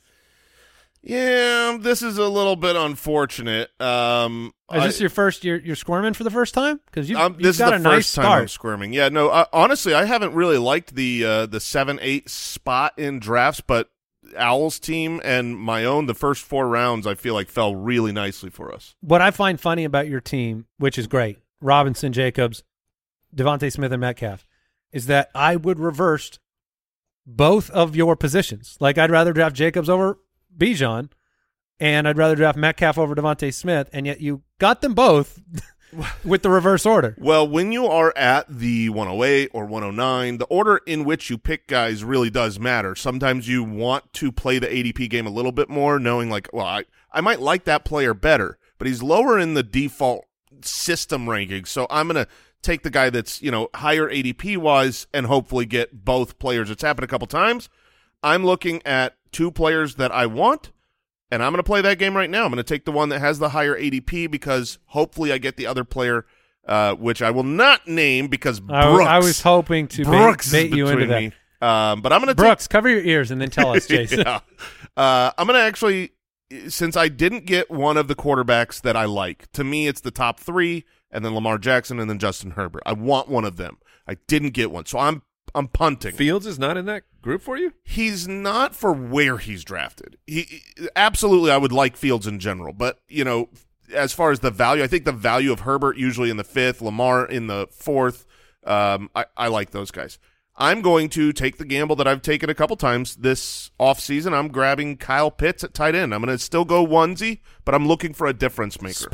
Yeah, this is a little bit unfortunate. Is this your first? You're squirming for the first time because you've this got is a the nice first time start. I'm squirming. Yeah, no. Honestly, I haven't really liked the 7-8 spot in drafts, but Owl's team and my own, the first 4 rounds, I feel like fell really nicely for us. What I find funny about your team, which is great, Robinson, Jacobs, Devontae Smith, and Metcalf, is that I would reverse both of your positions. Like I'd rather draft Jacobs over Bijan, and I'd rather draft Metcalf over Devontae Smith, and yet you got them both with the reverse order. Well, when you are at the 108 or 109, the order in which you pick guys really does matter. Sometimes you want to play the ADP game a little bit more, knowing like, well, I might like that player better, but he's lower in the default system ranking, so I'm going to take the guy that's, higher ADP-wise and hopefully get both players. It's happened a couple times. I'm looking at 2 players that I want, and I'm going to play that game right now. I'm going to take the one that has the higher ADP because hopefully I get the other player, which I will not name because Brooks. I was hoping to bait you into that. But I'm going to Brooks, cover your ears and then tell us, Jason. Yeah. I'm going to actually, since I didn't get one of the quarterbacks that I like, to me it's the top 3, and then Lamar Jackson, and then Justin Herbert. I want one of them. I didn't get one, so I'm punting. Fields is not in that group for you? He's not for where he's drafted. He absolutely, I would like Fields in general, but as far as the value, I think the value of Herbert usually in the 5th, Lamar in the 4th. I like those guys. I'm going to take the gamble that I've taken a couple times this offseason. I'm grabbing Kyle Pitts at tight end. I'm going to still go onesie, but I'm looking for a difference maker.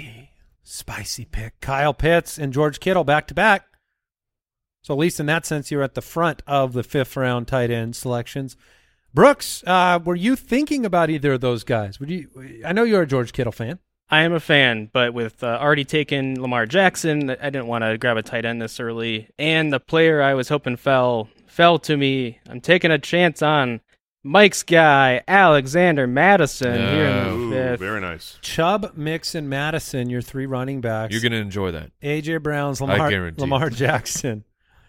Spicy pick. Kyle Pitts and George Kittle back-to-back. So at least in that sense, you're at the front of the 5th round tight end selections. Brooks, were you thinking about either of those guys? I know you're a George Kittle fan. I am a fan, but with already taken Lamar Jackson, I didn't want to grab a tight end this early. And the player I was hoping fell to me. I'm taking a chance on Mike's guy, Alexander Madison, here in the 5th. Very nice. Chubb, Mixon, Madison, your 3 running backs. You're going to enjoy that. A.J. Brown's, I guarantee. Lamar Jackson.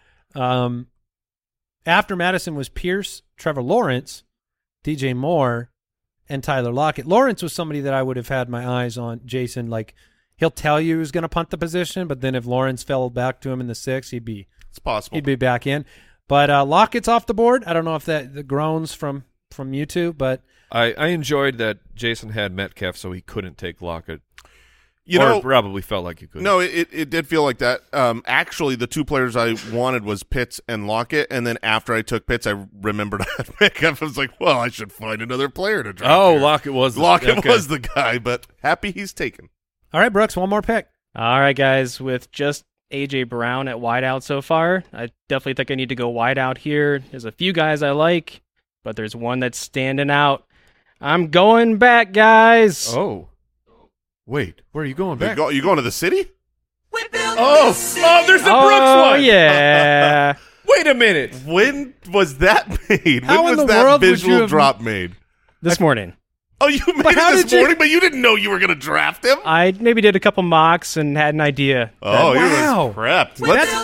After Madison was Pierce, Trevor Lawrence, DJ Moore, and Tyler Lockett. Lawrence was somebody that I would have had my eyes on, Jason. Like, he'll tell you who's going to punt the position, but then if Lawrence fell back to him in the 6th, it's possible. He'd be back in. But Lockett's off the board. I don't know if the groans from YouTube, but I enjoyed that Jason had Metcalf, so he couldn't take Lockett. Probably felt like you could. No, it did feel like that. Actually, the 2 players I wanted was Pitts and Lockett, and then after I took Pitts, I remembered I had Metcalf. I was like, well, I should find another player to draft. Oh, Lockett was the guy, but happy he's taken. All right, Brooks, one more pick. All right, guys, with just A.J. Brown at wideout so far, I definitely think I need to go wideout here. There's a few guys I like, but there's one that's standing out. I'm going back, guys. Oh. Wait, where are you going back? You going to the city? Oh, there's the Brooks one. Oh, yeah. Wait a minute. When was that made? How when in was the that world would you visual have- drop made? This morning. Oh, you made But how it did this you- morning, but you didn't know you were going to draft him? I maybe did a couple mocks and had an idea. Oh, Wow. he was prepped.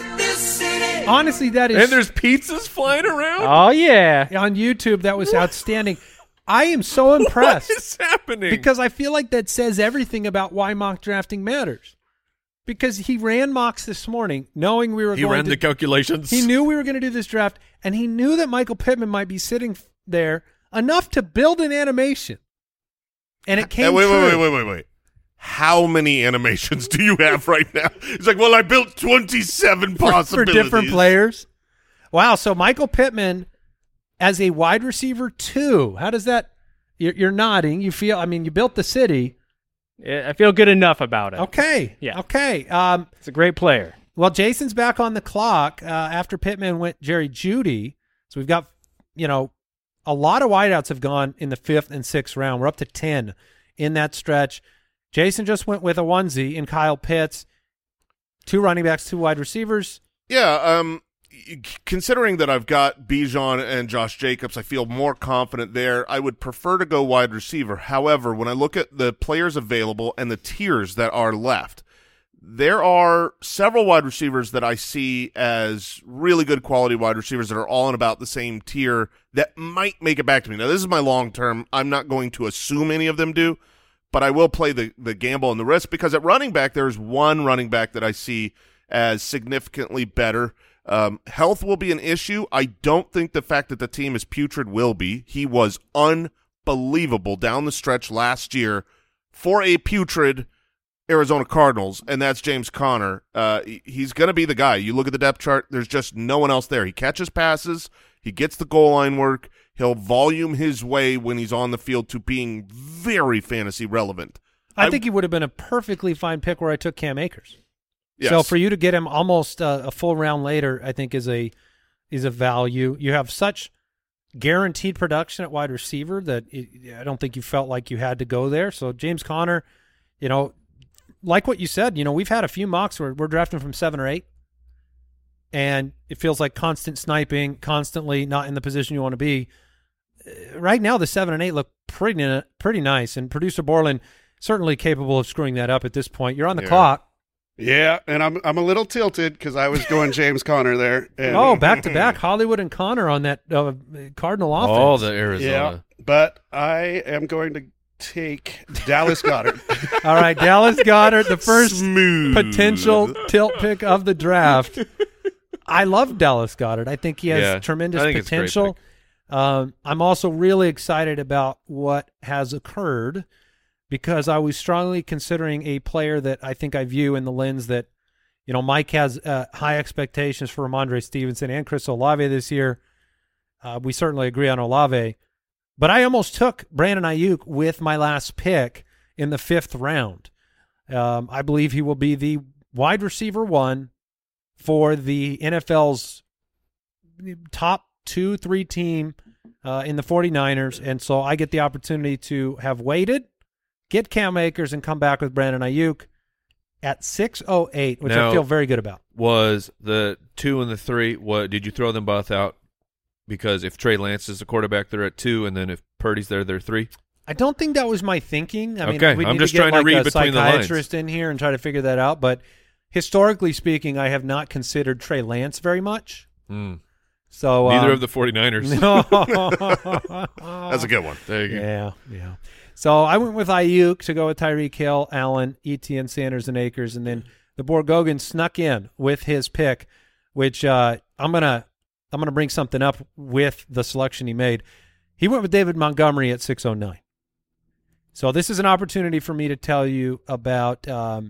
Honestly, that is And there's pizzas flying around. Oh yeah. on YouTube. That was outstanding. I am so impressed. What is happening? Because I feel like that says everything about why mock drafting matters. Because he ran mocks this morning, knowing we were he going ran to. the calculations. He knew we were going to do this draft, and he knew that Michael Pittman might be sitting there enough to build an animation. And it came true. Wait. How many animations do you have right now? It's like, well, I built 27 for possibilities. different players. Wow. So Michael Pittman as a wide receiver 2. How does that? You're nodding. You feel? I mean, you built the city. I feel good enough about it. Okay. Yeah. Okay. It's a great player. Well, Jason's back on the clock after Pittman went Jerry Jeudy. So we've got, a lot of wideouts have gone in the 5th and 6th round. We're up to 10 in that stretch. Jason just went with a onesie in Kyle Pitts, 2 running backs, 2 wide receivers. Yeah, considering that I've got Bijan and Josh Jacobs, I feel more confident there. I would prefer to go wide receiver. However, when I look at the players available and the tiers that are left, there are several wide receivers that I see as really good quality wide receivers that are all in about the same tier that might make it back to me. Now, this is my long term. I'm not going to assume any of them do, but I will play the gamble and the risk because at running back, there's one running back that I see as significantly better. Health will be an issue. I don't think the fact that the team is putrid will be. He was unbelievable down the stretch last year for a putrid Arizona Cardinals, and that's James Conner. He's going to be the guy. You look at the depth chart, there's just no one else there. He catches passes. He gets the goal line work. He'll volume his way when he's on the field to being very fantasy relevant. I think he would have been a perfectly fine pick where I took Cam Akers. Yes. So for you to get him almost a full round later, I think is a value. You have such guaranteed production at wide receiver that I don't think you felt like you had to go there. So James Conner, like what you said, we've had a few mocks where we're drafting from 7 or 8, and it feels like constant sniping, constantly not in the position you want to be. Right now, the 7 and 8 look pretty nice, and producer Borland certainly capable of screwing that up at this point. You're on the clock. Yeah, and I'm a little tilted because I was going James Conner there. And back to back, Hollywood and Connor on that Cardinal offense. All the Arizona. Yeah, but I am going to take Dallas Goedert. All right, Dallas Goedert, the first Smooth. potential tilt pick of the draft. I love Dallas Goedert. I think he has tremendous I think it's a great potential. pick. I'm also really excited about what has occurred because I was strongly considering a player that I think I view in the lens that, Mike has high expectations for Ramondre Stevenson and Chris Olave this year. We certainly agree on Olave. But I almost took Brandon Ayuk with my last pick in the 5th round. I believe he will be the wide receiver 1 for the NFL's top 2-3 team in the 49ers. And so I get the opportunity to have waited, get Cam Akers, and come back with Brandon Ayuk at 6:08, which Now, I feel very good about. Was the 2 and the 3, did you throw them both out? Because if Trey Lance is the quarterback, they're at 2, and then if Purdy's there, they're 3? I don't think that was my thinking. I mean, Okay, we I'm need just to get trying to like read a between the lines. psychiatrist in here and try to figure that out. But historically speaking, I have not considered Trey Lance very much. So Neither of the 49ers. No. That's a good one. There you go. Yeah. So I went with Ayuk to go with Tyreek Hill, Allen, Etienne, Sanders, and Akers, and then the Borgogan snuck in with his pick, which I'm gonna bring something up with the selection he made. He went with David Montgomery at 6:09. So this is an opportunity for me to tell you about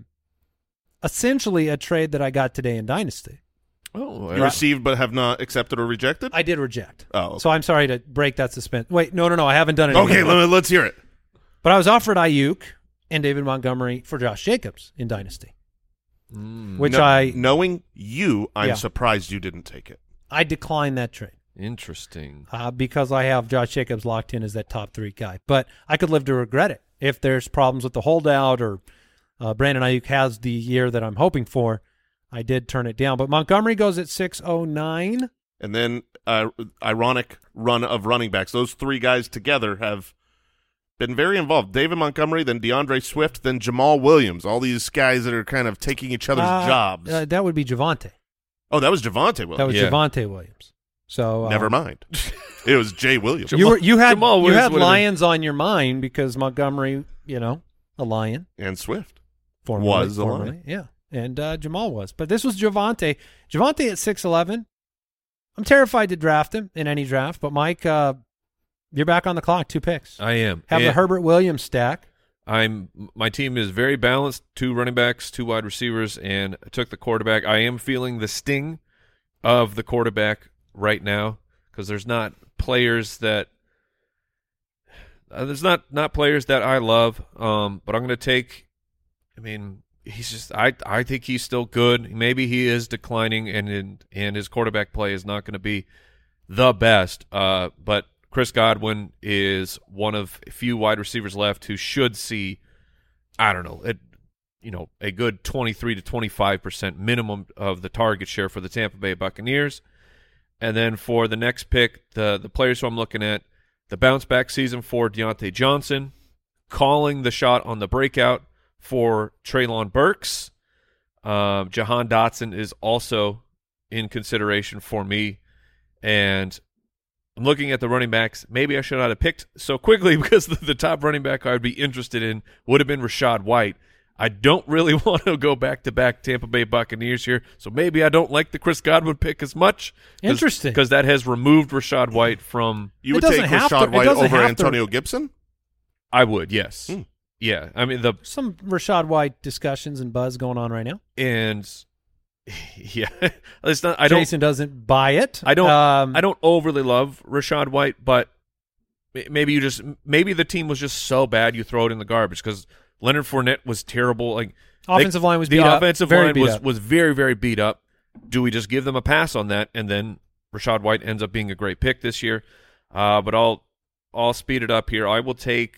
essentially a trade that I got today in Dynasty. Oh, You received but have not accepted or rejected? I did reject. Oh, okay. So I'm sorry to break that suspense. Wait, no, I haven't done it. Okay, yet. let's hear it. But I was offered Ayuk and David Montgomery for Josh Jacobs in Dynasty, which Knowing you, I'm Yeah. surprised you didn't take it. I declined that trade Interesting. because I have Josh Jacobs locked in as that top 3 guy. But I could live to regret it if there's problems with the holdout or Brandon Ayuk has the year that I'm hoping for. I did turn it down. But Montgomery goes at 6:09. And then ironic run of running backs. Those 3 guys together have been very involved. David Montgomery, then DeAndre Swift, then Jamal Williams. All these guys that are kind of taking each other's jobs. That would be Javonte. Oh, that was Javonte Williams. That was Javonte Williams. So never mind. It was Jay Williams. You had would've Lions on your mind because Montgomery, a Lion. And Swift was a Lion. Yeah, and Jamal was. But this was Javonte. Javonte at 6'11". I'm terrified to draft him in any draft. But, Mike, you're back on the clock. 2 picks. I am. Have the Herbert Williams stack. My team is very balanced. 2 running backs, 2 wide receivers, and I took the quarterback. I am feeling the sting of the quarterback right now because there's not players that not players that I love. But I'm going to take. I mean, he's just. I think he's still good. Maybe he is declining, and his quarterback play is not going to be the best. But Chris Godwin is one of a few wide receivers left who should see, I don't know, a good 23 to 25% minimum of the target share for the Tampa Bay Buccaneers. And then for the next pick, the players who I'm looking at, the bounce-back season for Deontay Johnson, calling the shot on the breakout for Treylon Burks. Jahan Dotson is also in consideration for me. And I'm looking at the running backs. Maybe I should not have picked so quickly because the top running back I would be interested in would have been Rachaad White. I don't really want to go back-to-back Tampa Bay Buccaneers here, so maybe I don't like the Chris Godwin pick as much. Interesting. Because that has removed Rachaad White from... You would take Rachaad White over Antonio Gibson? I would, yes. Yeah, I mean... Some Rachaad White discussions and buzz going on right now. And... Yeah, Jason doesn't buy it. I don't overly love Rachaad White, but maybe the team was just so bad you throw it in the garbage because Leonard Fournette was terrible. Like offensive line was beat up. The offensive line was very, very beat up. Do we just give them a pass on that? And then Rachaad White ends up being a great pick this year. But I'll speed it up here. I will take.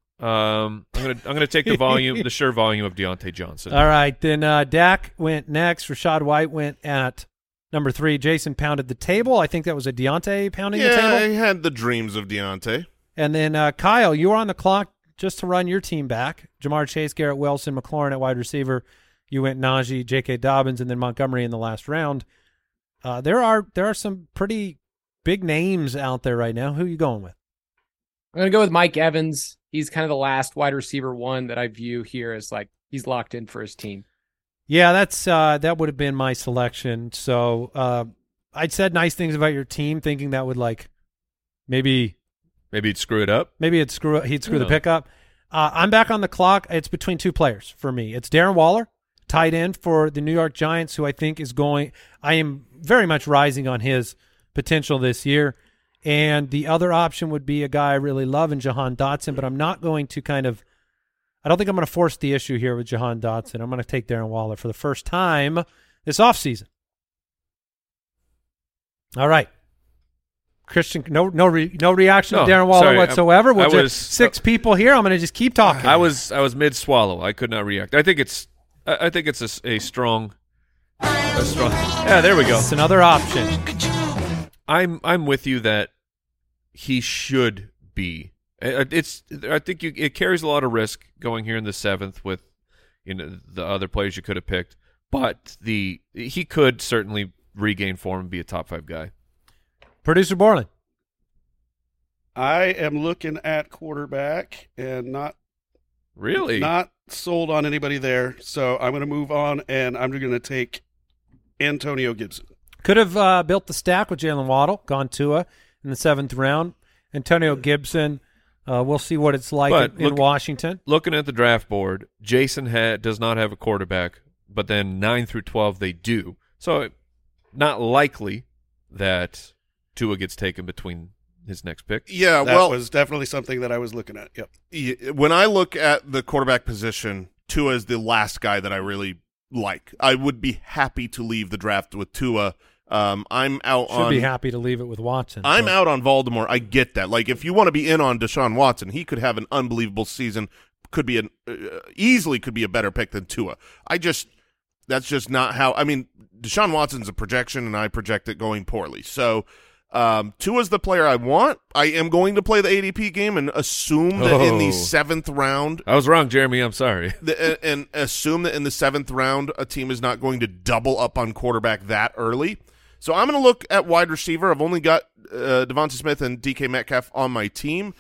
I'm gonna take the sheer volume of Deontay Johnson. All right, then Dak went next. Rachaad White went at number 3. Jason pounded the table. I think that was a Deontay pounding the table. Yeah, I had the dreams of Deontay. And then Kyle, you were on the clock just to run your team back. Jamar Chase, Garrett Wilson, McLaurin at wide receiver. You went Najee, J.K. Dobbins, and then Montgomery in the last round. There are some pretty big names out there right now. Who are you going with? I'm going to go with Mike Evans. He's kind of the last wide receiver one that I view here as like he's locked in for his team. Yeah, that would have been my selection. So I'd said nice things about your team, thinking that would like maybe he'd screw it up. Maybe he'd screw the pickup. I'm back on the clock. It's between 2 players for me. It's Darren Waller, tight end for the New York Giants, who I think is going. I am very much rising on his potential this year. And the other option would be a guy I really love in Jahan Dotson, but I'm not going to I don't think I'm going to force the issue here with Jahan Dotson. I'm going to take Darren Waller for the first time this offseason. All right. Christian, no reaction to Darren Waller whatsoever. We'll just 6 people here. I'm going to just keep talking. I was mid swallow. I could not react. I think it's a strong. Yeah, there we go. It's another option. I'm with you that he should be. I think it carries a lot of risk going here in the 7th with the other players you could have picked, but he could certainly regain form and be a top 5 guy. Producer Borland. I am looking at quarterback and not sold on anybody there, so I'm going to move on and I'm going to take Antonio Gibson. Could have built the stack with Jalen Waddle, gone Tua in the 7th round. Antonio Gibson, we'll see what it's like in Washington. Looking at the draft board, Jason does not have a quarterback, but then 9 through 12 they do. So not likely that Tua gets taken between his next pick. Yeah, that was definitely something that I was looking at. Yep. When I look at the quarterback position, Tua is the last guy that I really like. I would be happy to leave the draft with Tua. I'm out Should be happy to leave it with Watson. I'm out on Voldemort. I get that. Like, if you want to be in on Deshaun Watson, he could have an unbelievable season. Could be easily could be a better pick than Tua. That's just not how. I mean, Deshaun Watson's a projection, and I project it going poorly. So Tua's the player I want. I am going to play the ADP game and assume that in the 7th round, I was wrong, Jeremy. I'm sorry. and assume that in the 7th round, a team is not going to double up on quarterback that early. So I'm going to look at wide receiver. I've only got Devonta Smith and DK Metcalf on my team.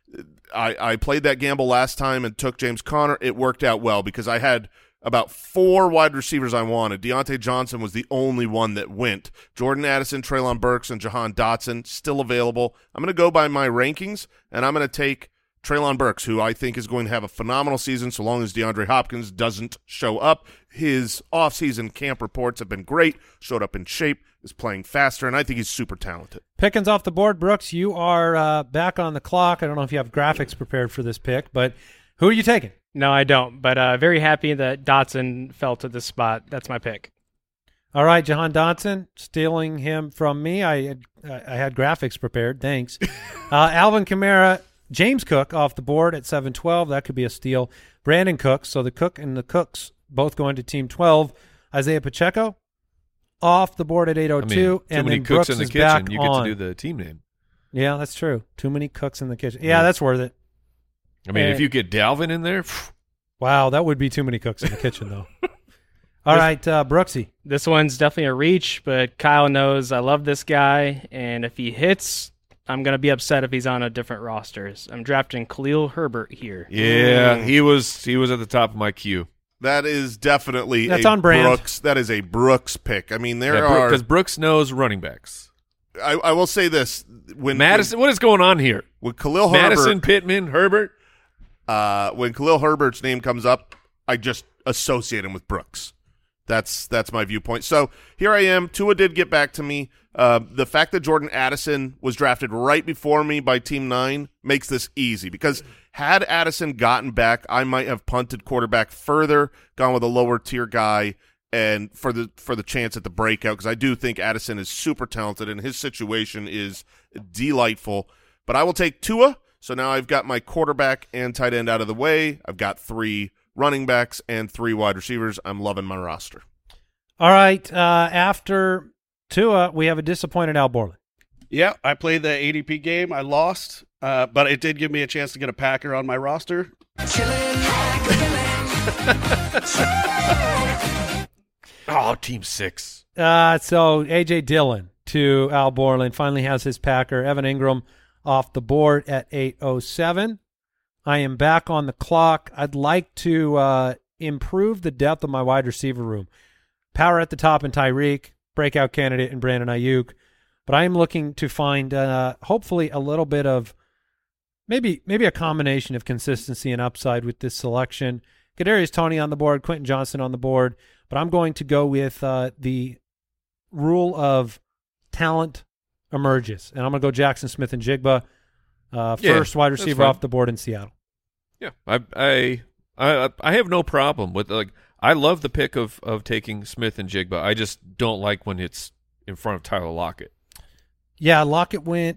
I played that gamble last time and took James Conner. It worked out well because I had about 4 wide receivers I wanted. Deontay Johnson was the only one that went. Jordan Addison, Treylon Burks, and Jahan Dotson still available. I'm going to go by my rankings, and I'm going to take Treylon Burks, who I think is going to have a phenomenal season so long as DeAndre Hopkins doesn't show up. His offseason camp reports have been great, showed up in shape, is playing faster, and I think he's super talented. Pickens off the board. Brooks, you are back on the clock. I don't know if you have graphics prepared for this pick, but who are you taking? No, I don't, but very happy that Dotson fell to this spot. That's my pick. All right, Jahan Dotson, stealing him from me. I had graphics prepared. Thanks. Alvin Kamara, James Cook off the board at 7-12. That could be a steal. Brandon Cooks, so the Cook and the Cooks both going to team 12. Isaiah Pacheco off the board at 8:02. Too and many then cooks Brooks in the is kitchen. back You get on. to do the team name. Yeah, that's true. Too many cooks in the kitchen. Yeah, that's worth it. I mean, if you get Dalvin in there, wow, that would be too many cooks in the kitchen, though. All right, Brooksy. This one's definitely a reach, but Kyle knows I love this guy, and if he hits, I'm going to be upset if he's on a different rosters. I'm drafting Khalil Herbert here. yeah, he was at the top of my queue. That is definitely That's on brand. Brooks. That is a Brooks pick. I mean, there are because Brooks knows running backs. I will say this: when Madison, what is going on here? when Khalil Madison, Herbert, Pittman, Herbert. when Khalil Herbert's name comes up, I just associate him with Brooks. That's my viewpoint. So here I am. Tua did get back to me. The fact that Jordan Addison was drafted right before me by Team 9 makes this easy because had Addison gotten back, I might have punted quarterback further, gone with a lower tier guy, and for the chance at the breakout because I do think Addison is super talented and his situation is delightful. But I will take Tua. So now I've got my quarterback and tight end out of the way. I've got 3 running backs and 3 wide receivers. I'm loving my roster. All right, after Tua, we have a disappointed Al Borland. Yeah, I played the ADP game. I lost, but it did give me a chance to get a Packer on my roster. Oh, Team 6. So A.J. Dillon to Al Borland finally has his Packer. Evan Ingram off the board at 8:07. I am back on the clock. I'd like to improve the depth of my wide receiver room. Power at the top in Tyreek, breakout candidate in Brandon Ayuk. But I am looking to find hopefully a little bit of maybe a combination of consistency and upside with this selection. Kadarius Toney on the board, Quentin Johnson on the board. But I'm going to go with the rule of talent emerges. And I'm going to go Jackson Smith and Jigba. First wide receiver off the board in Seattle. Yeah, I have no problem with I love the pick of taking Smith and Jigba. I just don't like when it's in front of Tyler Lockett. Yeah, Lockett went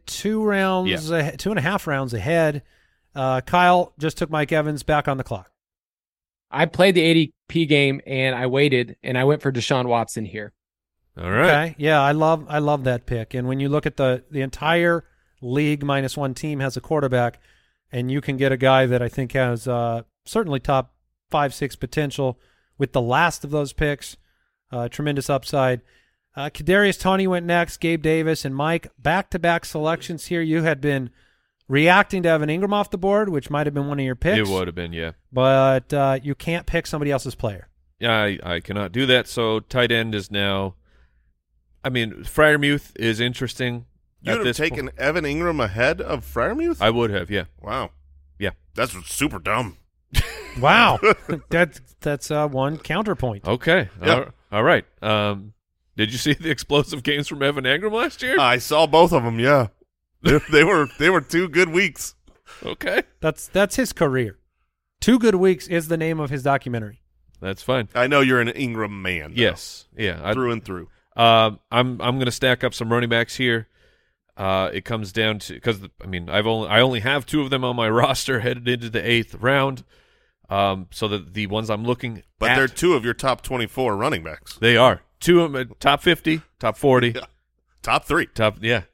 2.5 rounds ahead. Kyle just took Mike Evans back on the clock. I played the ADP game and I waited and I went for Deshaun Watson here. All right. Okay. Yeah, I love that pick. And when you look at the entire league -1 team has a quarterback, and you can get a guy that I think has certainly top 5-6 potential with the last of those picks, tremendous upside. Kadarius Toney went next, Gabe Davis, and Mike, back-to-back selections here. You had been reacting to Evan Ingram off the board, which might have been one of your picks. It would have been, yeah. But you can't pick somebody else's player. Yeah, I cannot do that. So tight end is now – I mean, Freiermuth is interesting. You would have taken Evan Ingram ahead of Freiermuth? I would have, yeah. Wow. Yeah. That's super dumb. Wow. That's one counterpoint. Okay. Yep. All right. Did you see the explosive games from Evan Ingram last year? I saw both of them, yeah. They were 2 good weeks. Okay. That's his career. 2 Good Weeks is the name of his documentary. That's fine. I know you're an Ingram man. Though. Yes. Yeah. Through and through. I'm going to stack up some running backs here. It comes down to because I only have 2 of them on my roster headed into the 8th round. So the ones I'm looking but at, they're 2 of your top 24 running backs. They are 2 of them, top 50, top 40, Yeah. Top 3. top. Yeah.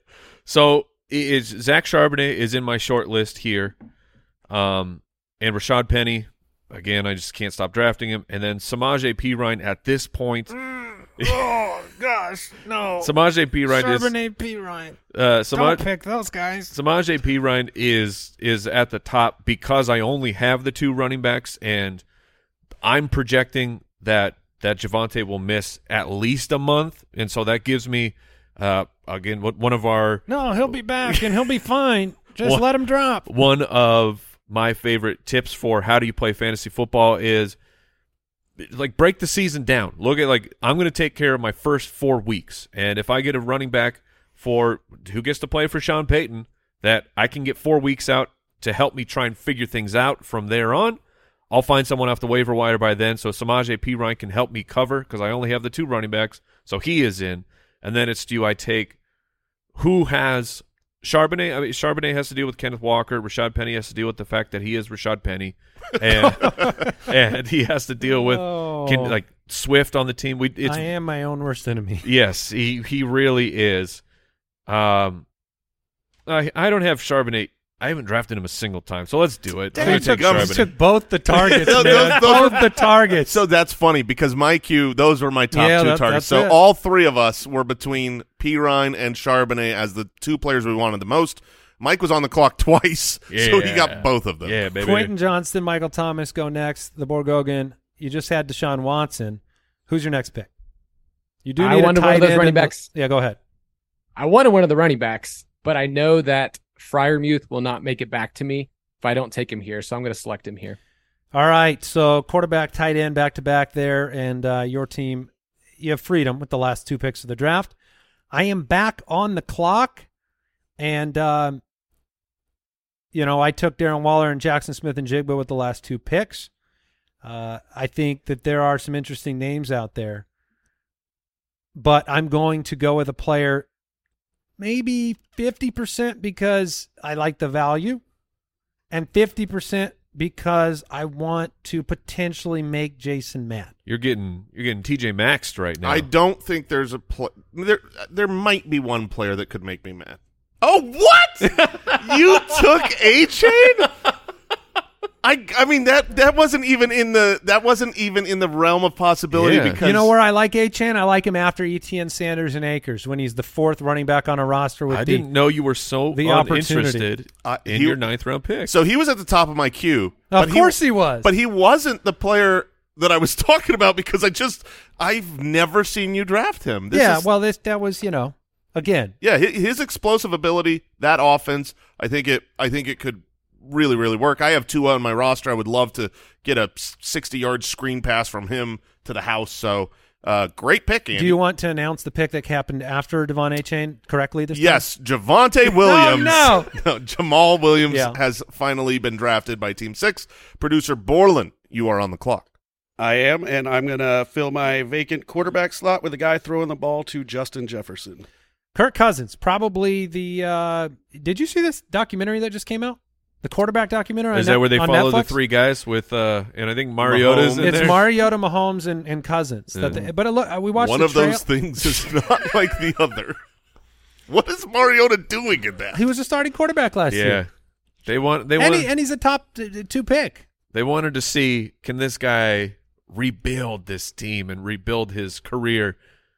So Zach Charbonnet is in my short list here. And Rashad Penny, again, I just can't stop drafting him. And then Samaje Perine at this point. Oh gosh, no. Samaje Perine Charbonnet, Perine. Don't pick those guys. Samaje Perine is at the top because I only have the 2 running backs, and I'm projecting that Javonte will miss at least a month, and so that gives me again one of our No, he'll be back and he'll be fine. Just let him drop. One of my favorite tips for how do you play fantasy football is like break the season down. Look at like I'm going to take care of my first 4 weeks, and if I get a running back for who gets to play for Sean Payton, that I can get 4 weeks out to help me try and figure things out from there on. I'll find someone off the waiver wire by then, so Samaje Perine can help me cover because I only have the 2 running backs, so he is in. And then it's do I take who has Charbonnet? I mean, Charbonnet has to deal with Kenneth Walker. Rashad Penny has to deal with the fact that he is Rashad Penny, and he has to deal with like Swift on the team. I am my own worst enemy. Yes, he really is. I don't have Charbonnet. I haven't drafted him a single time, so let's do it. He took both the targets, man. Both the targets. So that's funny because my Q, those were my top 2 targets. So it. all 3 of us were between Perine and Charbonnet as the 2 players we wanted the most. Mike was on the clock twice, so he got both of them. Yeah, baby. Quentin Johnston, Michael Thomas go next. The Borgogan. You just had Deshaun Watson. Who's your next pick? You do need a tight one of those end running backs. Yeah, go ahead. I wanted one of the running backs, but I know that Freiermuth will not make it back to me if I don't take him here, so I'm going to select him here. All right, so quarterback, tight end, back-to-back there, and your team, you have freedom with the last 2 picks of the draft. I am back on the clock, and, I took Darren Waller and Jackson Smith-Njigba with the last 2 picks. I think that there are some interesting names out there, but I'm going to go with a player maybe 50% because I like the value and 50% because I want to potentially make Jason mad. You're getting TJ Maxxed right now. I don't think there's there might be one player that could make me mad. Oh, what? You took A-Chain? I mean that wasn't even in the realm of possibility because you know where I like A-Chain? I like him after Etienne Sanders and Akers when he's the 4th running back on a roster with didn't know you were so uninterested in your 9th round pick. So he was at the top of my queue. Of course he was. But he wasn't the player that I was talking about because I've never seen you draft him. That was, again. Yeah, his explosive ability, that offense, I think it could really, really work. I have 2 on my roster. I would love to get a 60-yard screen pass from him to the house. So, great pick, Andy. Do you want to announce the pick that happened after Devon A-Chain correctly this time? Yes, Javonte Williams. No, Jamal Williams has finally been drafted by Team 6. Producer Borland, you are on the clock. I am, and I'm going to fill my vacant quarterback slot with a guy throwing the ball to Justin Jefferson. Kirk Cousins, probably the did you see this documentary that just came out? The quarterback documentary? Is that where they follow Netflix? the 3 guys with, and I think Mariota's in it's there? Mariota, Mahomes, and Cousins. Yeah. But we watched one of those things is not like the other. What is Mariota doing in that? He was a starting quarterback last year. And he's a top 2 pick. They wanted to see, can this guy rebuild this team and rebuild his career?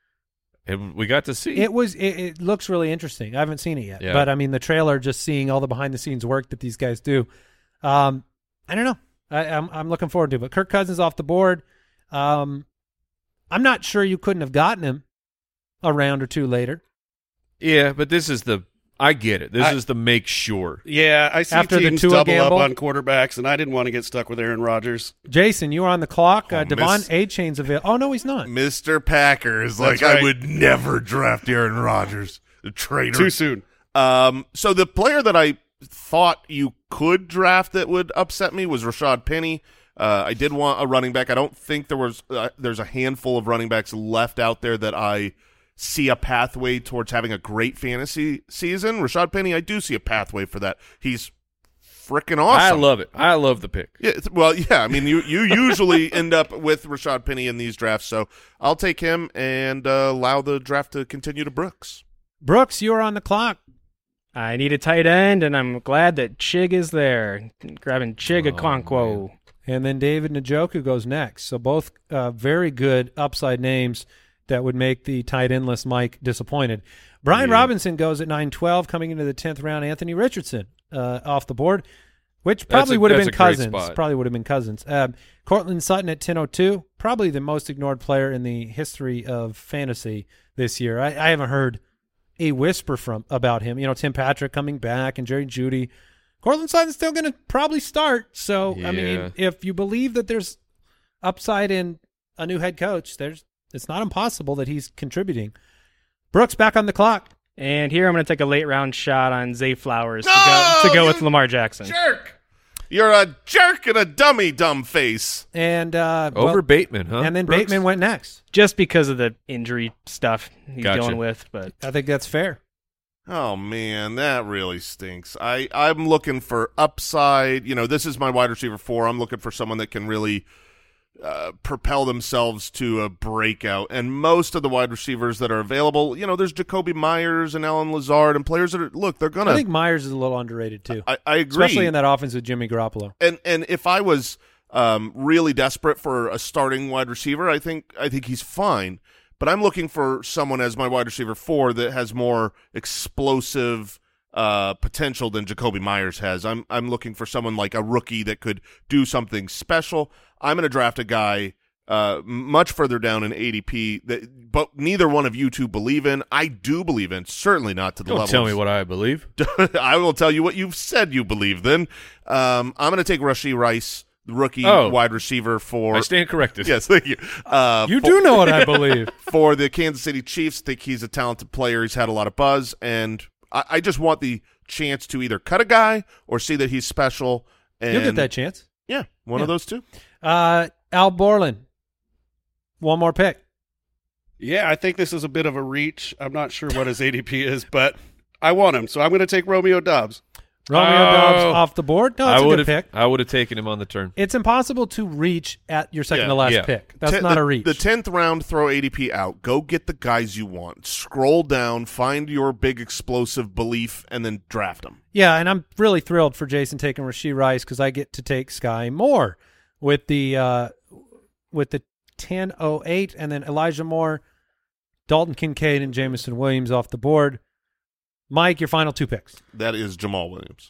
And we got to see. It looks really interesting. I haven't seen it yet. Yeah. But, I mean, the trailer, just seeing all the behind-the-scenes work that these guys do. I don't know. I'm looking forward to it. But Kirk Cousins off the board. I'm not sure you couldn't have gotten him a round or 2 later. Yeah, but this is I get it. This is the make sure. Yeah, I see After the teams Tua double gamble? up on quarterbacks, and I didn't want to get stuck with Aaron Rodgers. Jason, you were on the clock. Oh, Devon A-Chain's available. Oh, no, he's not. Mr. Packer is like, That's right. I would never draft Aaron Rodgers. The traitor. Too soon. So the player that I thought you could draft that would upset me was Rashad Penny. I did want a running back. I don't think there's a handful of running backs left out there that I see a pathway towards having a great fantasy season. Rashad Penny, I do see a pathway for that. He's freaking awesome. I love it. I love the pick. Yeah, I mean, you usually end up with Rashad Penny in these drafts, so I'll take him and allow the draft to continue to Brooks. Brooks, you are on the clock. I need a tight end, and I'm glad that Chig is there. Grabbing Chig Okonkwo. And then David Njoku goes next. So both very good upside names that would make the tight end list Mike disappointed. Brian Robinson goes at 9-12, coming into the 10th round. Anthony Richardson off the board, which probably would have been Cousins. Probably would have been Cousins. Cortland Sutton at 10-02, probably the most ignored player in the history of fantasy this year. I haven't heard a whisper about him. You know, Tim Patrick coming back and Jerry Jeudy. Cortland Sutton's still going to probably start. So, I mean, if you believe that there's upside in a new head coach, it's not impossible that he's contributing. Brooks back on the clock. And here I'm going to take a late round shot on Zay Flowers to go with Lamar Jackson. Jerk! You're a jerk and a dumb face. And over Bateman, huh? And then Brooks? Bateman went next. Just because of the injury stuff he's dealing with. But I think that's fair. Oh, man, that really stinks. I'm looking for upside. You know, this is my wide receiver 4. I'm looking for someone that can really propel themselves to a breakout. And most of the wide receivers that are available, you know, there's Jacoby Myers and Alan Lazard and players that are, look, they're going to. I think Myers is a little underrated, too. I agree. Especially in that offense with Jimmy Garoppolo. And if I was really desperate for a starting wide receiver, I think he's fine. But I'm looking for someone as my wide receiver 4 that has more explosive potential than Jacoby Myers has. I'm looking for someone like a rookie that could do something special. I'm going to draft a guy much further down in ADP but neither one of you two believe in. I do believe in, certainly not to the level. Don't tell me what I believe. I will tell you what you've said you believe then. I'm going to take Rashee Rice, the rookie wide receiver for. I stand corrected. Yes, thank you. You do know what I believe. For the Kansas City Chiefs, I think he's a talented player. He's had a lot of buzz, and I just want the chance to either cut a guy or see that he's special. And you'll get that chance. Yeah, one of those two. Al Borland, one more pick. Yeah, I think this is a bit of a reach. I'm not sure what his ADP is, but I want him, so I'm going to take Romeo Doubs. Doubs off the board? No, it's a good pick. I would have taken him on the turn. It's impossible to reach at your second to last pick. That's not a reach. The 10th round, throw ADP out. Go get the guys you want. Scroll down, find your big explosive belief, and then draft them. Yeah, and I'm really thrilled for Jason taking Rashee Rice because I get to take Sky Moore with the 10:08, and then Elijah Moore, Dalton Kincaid, and Jameson Williams off the board. Mike, your final 2 picks. That is Jamal Williams.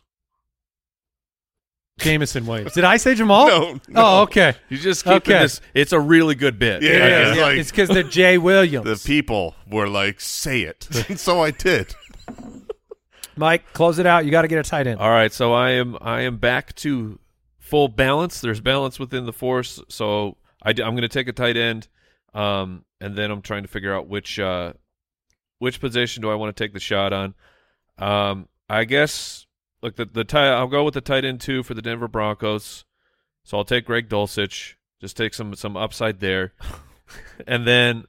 Jameson Williams. Did I say Jamal? No. Oh, okay. You just keep this. It's a really good bit. Yeah. It's because they're Jay Williams. The people were like, say it. So I did. Mike, close it out. You got to get a tight end. All right, so I am back to full balance. There's balance within the force, so I'm going to take a tight end, and then I'm trying to figure out which position do I want to take the shot on. I guess look I'll go with the tight end 2 for the Denver Broncos. So I'll take Greg Dulcich, just take some upside there, and then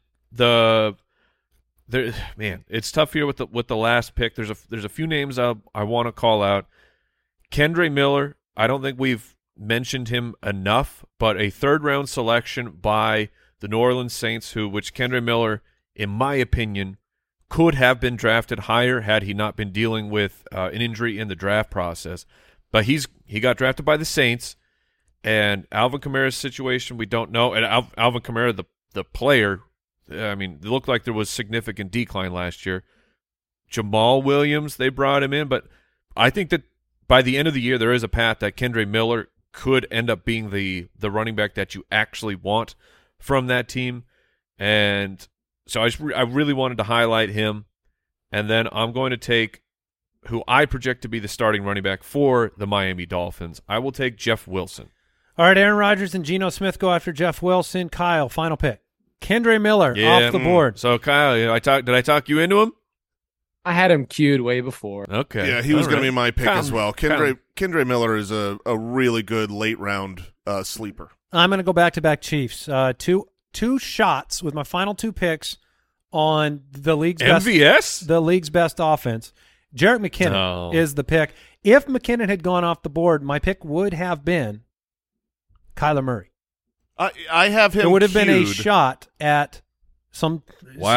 it's tough here with the last pick. There's a few names I want to call out. Kendre Miller, I don't think we've mentioned him enough, but a 3rd round selection by the New Orleans Saints, which Kendre Miller, in my opinion, could have been drafted higher had he not been dealing with an injury in the draft process. But he got drafted by the Saints, and Alvin Kamara's situation we don't know. And Alvin Kamara, the player, I mean, it looked like there was significant decline last year. Jamal Williams, they brought him in, but I think that by the end of the year there is a path that Kendre Miller could end up being the running back that you actually want from that team. And so I really wanted to highlight him. And then I'm going to take who I project to be the starting running back for the Miami Dolphins. I will take Jeff Wilson. All right, Aaron Rodgers and Geno Smith go after Jeff Wilson. Kyle, final pick. Kendre Miller off the board. So, Kyle, did I talk you into him? I had him queued way before. Okay. Yeah, he was going to be my pick as well. Kendre Miller is a really good late-round sleeper. I'm going to go back-to-back Chiefs. Two shots with my final 2 picks on the league's best offense. Jerick McKinnon is the pick. If McKinnon had gone off the board, my pick would have been Kyler Murray. I have him. It would have been a queued. shot at some. Wow.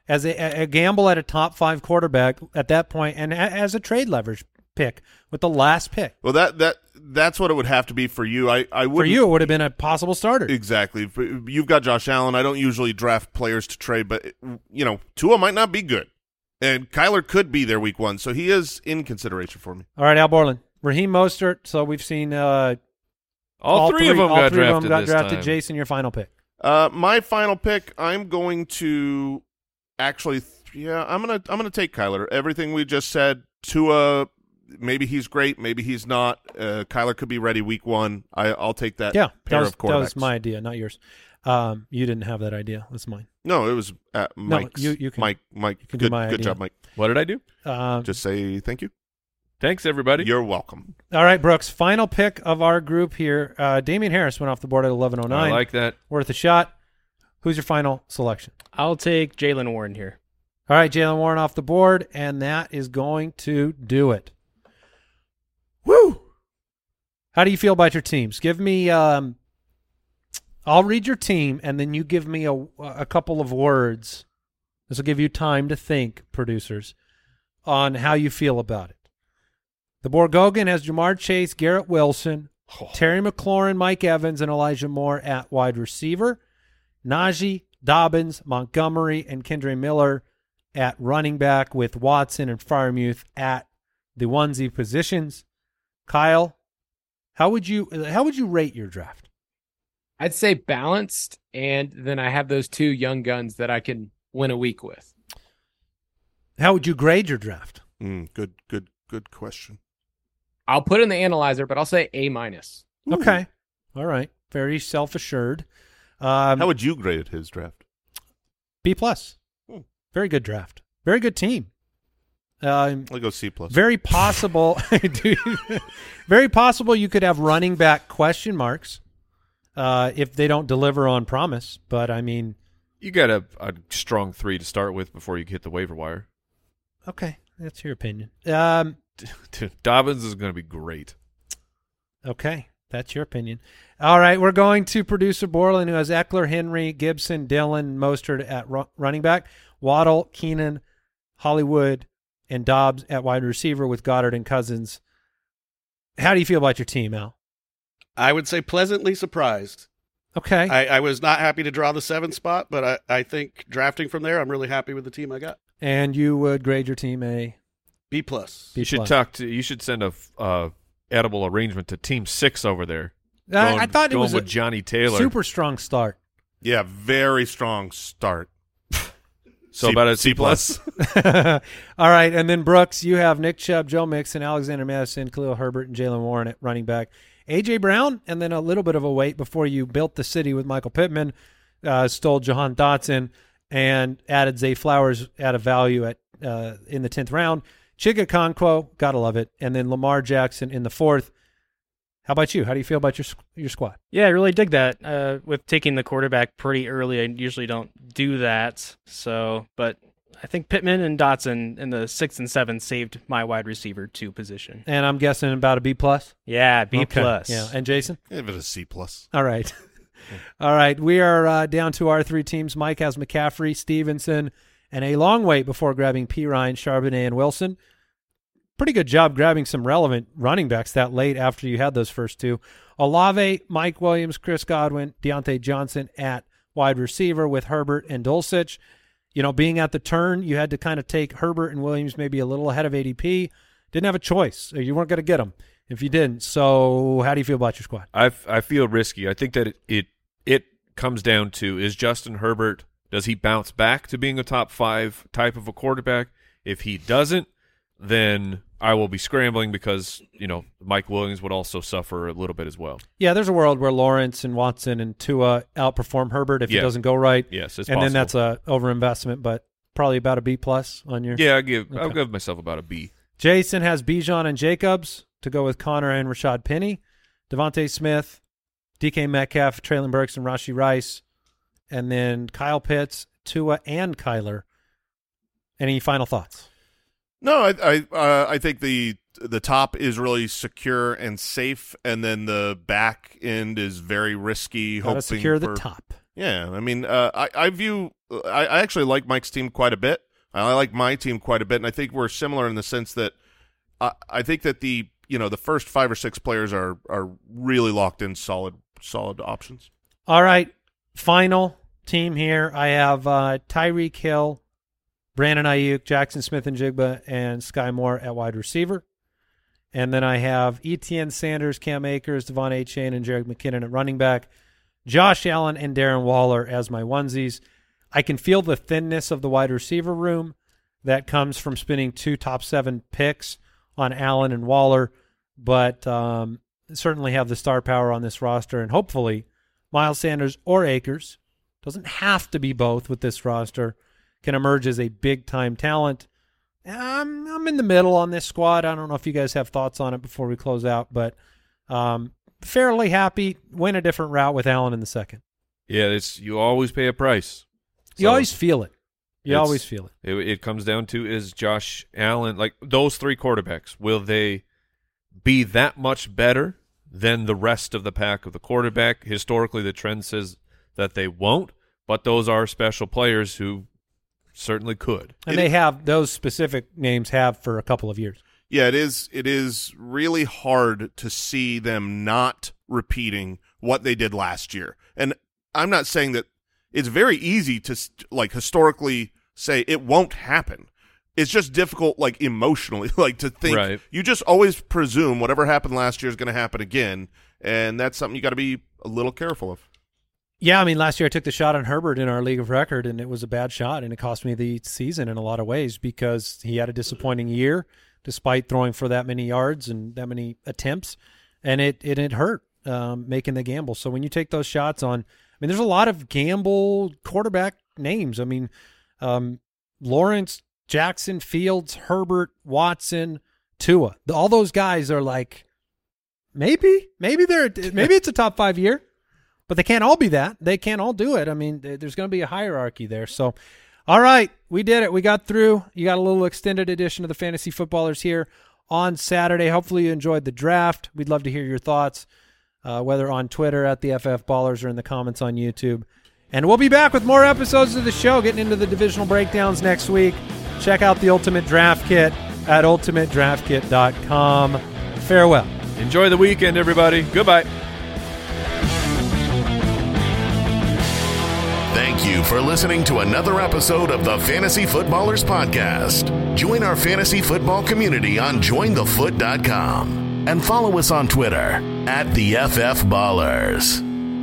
as a gamble at a top 5 quarterback at that point, and as a trade leverage pick with the last pick. Well, that's what it would have to be for you. I would For you, it would have been a possible starter. Exactly. You've got Josh Allen. I don't usually draft players to trade, but Tua might not be good, and Kyler could be there week 1, so he is in consideration for me. All right, Al Borland, Raheem Mostert. So we've seen all three of them got drafted. Drafted. Jason, your final pick. My final pick, I'm going to actually, I'm gonna take Kyler. Everything we just said. Tua, maybe he's great, maybe he's not. Kyler could be ready week 1. I'll take that. Yeah, pair of quarterbacks. That was my idea, not yours. You didn't have that idea. That's mine. No, it was Mike's. No, you can, Mike. You can do my good idea. job, Mike. What did I do? Just say thank you. Thanks, everybody. You're welcome. All right, Brooks. Final pick of our group here. Damian Harris went off the board at 11:09. I like that. Worth a shot. Who's your final selection? I'll take Jaylen Warren here. All right, Jaylen Warren off the board, and that is going to do it. Woo! How do you feel about your teams? Give me I'll read your team, and then you give me a couple of words. This will give you time to think, producers, on how you feel about it. The Borgogan has Jamar Chase, Garrett Wilson, Terry McLaurin, Mike Evans, and Elijah Moore at wide receiver. Najee, Dobbins, Montgomery, and Kendre Miller at running back, with Watson and Freiermuth at the onesie positions. Kyle, how would you rate your draft? I'd say balanced, and then I have those 2 young guns that I can win a week with. How would you grade your draft? Good question. I'll put in the analyzer, but I'll say A-. Okay. All right. Very self-assured. How would you grade his draft? B+. Very good draft. Very good team. I'll go C+. Very possible. Very possible you could have running back question marks if they don't deliver on promise. But, I mean. You got a strong 3 to start with before you hit the waiver wire. Okay. That's your opinion. Dobbins is going to be great. Okay. That's your opinion. All right. We're going to producer Borland, who has Eckler, Henry, Gibson, Dillon, Mostert at running back, Waddle, Keenan, Hollywood, and Dobbs at wide receiver, with Goddard and Cousins. How do you feel about your team, Al? I would say pleasantly surprised. Okay. I was not happy to draw the 7th spot, but I think drafting from there, I'm really happy with the team I got. And you would grade your team a B+. You should send a edible arrangement to Team 6 over there. I thought it was with Johnny Taylor. Super strong start. Yeah, very strong start. So about a C+. All right, and then Brooks, you have Nick Chubb, Joe Mixon, Alexander Madison, Khalil Herbert, and Jaylen Warren at running back. A.J. Brown, and then a little bit of a wait before you built the city with Michael Pittman, stole Jahan Dotson, and added Zay Flowers at a value at in the 10th round. Chigga Okonkwo, gotta love it, and then Lamar Jackson in the 4th. How about you? How do you feel about your squad? Yeah, I really dig that. With taking the quarterback pretty early, I usually don't do that. But I think Pittman and Dotson in the 6th and 7th saved my wide receiver 2 position. And I'm guessing about a B+? Yeah, B+. Okay. Yeah, and Jason? Give it a C+. All right. All right, we are down to our 3 teams. Mike has McCaffrey, Stevenson, and a long wait before grabbing Pirine, Charbonnet, and Wilson. Pretty good job grabbing some relevant running backs that late after you had those first 2. Olave, Mike Williams, Chris Godwin, Deontay Johnson at wide receiver, with Herbert and Dulcich. Being at the turn, you had to kind of take Herbert and Williams maybe a little ahead of ADP. Didn't have a choice. You weren't going to get them if you didn't. So how do you feel about your squad? I feel risky. I think that it comes down to, is Justin Herbert, does he bounce back to being a top 5 type of a quarterback? If he doesn't, then I will be scrambling because, Mike Williams would also suffer a little bit as well. Yeah, there's a world where Lawrence and Watson and Tua outperform Herbert if it doesn't go right. Yes, it's and possible. Then that's a overinvestment, but probably about a B+ on your. Yeah, I'll give myself about a B. Jason has Bijan and Jacobs to go with Connor and Rashad Penny, Devontae Smith, DK Metcalf, Traylon Burks, and Rashee Rice, and then Kyle Pitts, Tua, and Kyler. Any final thoughts? No, I think the top is really secure and safe, and then the back end is very risky. Gotta hoping secure the for, top. Yeah, I mean, I view I actually like Mike's team quite a bit. I like my team quite a bit, and I think we're similar in the sense that I think that the first 5 or 6 players are really locked in, solid options. All right, final team here. I have Tyreek Hill, Brandon Ayuk, Jackson Smith-Njigba, and Sky Moore at wide receiver. And then I have Etienne Sanders, Cam Akers, Devon Achane, and Jerick McKinnon at running back, Josh Allen and Darren Waller as my onesies. I can feel the thinness of the wide receiver room that comes from spending 2 top 7 picks on Allen and Waller, but certainly have the star power on this roster, and hopefully Miles Sanders or Akers, doesn't have to be both with this roster, can emerge as a big-time talent. I'm in the middle on this squad. I don't know if you guys have thoughts on it before we close out, but fairly happy. Went a different route with Allen in the second. Yeah, you always pay a price. You always feel it. You always feel it. It comes down to, is Josh Allen, like those 3 quarterbacks, will they be that much better than the rest of the pack of the quarterback? Historically, the trend says that they won't, but those are special players who certainly could. And they have, those specific names have for a couple of years. Yeah, it is really hard to see them not repeating what they did last year. And I'm not saying that it's very easy to historically say it won't happen. It's just difficult, emotionally, to think. Right. You just always presume whatever happened last year is going to happen again, and that's something you got to be a little careful of. Yeah, I mean, last year I took the shot on Herbert in our league of record, and it was a bad shot, and it cost me the season in a lot of ways because he had a disappointing year despite throwing for that many yards and that many attempts, and it hurt making the gamble. So when you take those shots on, there's a lot of gamble quarterback names. Lawrence, Jackson, Fields, Herbert, Watson, Tua. All those guys are maybe it's a top 5 year. But they can't all be that. They can't all do it. There's going to be a hierarchy there. So, all right, we did it. We got through. You got a little extended edition of the Fantasy Footballers here on Saturday. Hopefully you enjoyed the draft. We'd love to hear your thoughts, whether on Twitter at the FF Ballers or in the comments on YouTube. And we'll be back with more episodes of the show, getting into the divisional breakdowns next week. Check out the Ultimate Draft Kit at ultimatedraftkit.com. Farewell. Enjoy the weekend, everybody. Goodbye. Thank you for listening to another episode of the Fantasy Footballers Podcast. Join our fantasy football community on jointhefoot.com and follow us on Twitter at the FF Ballers.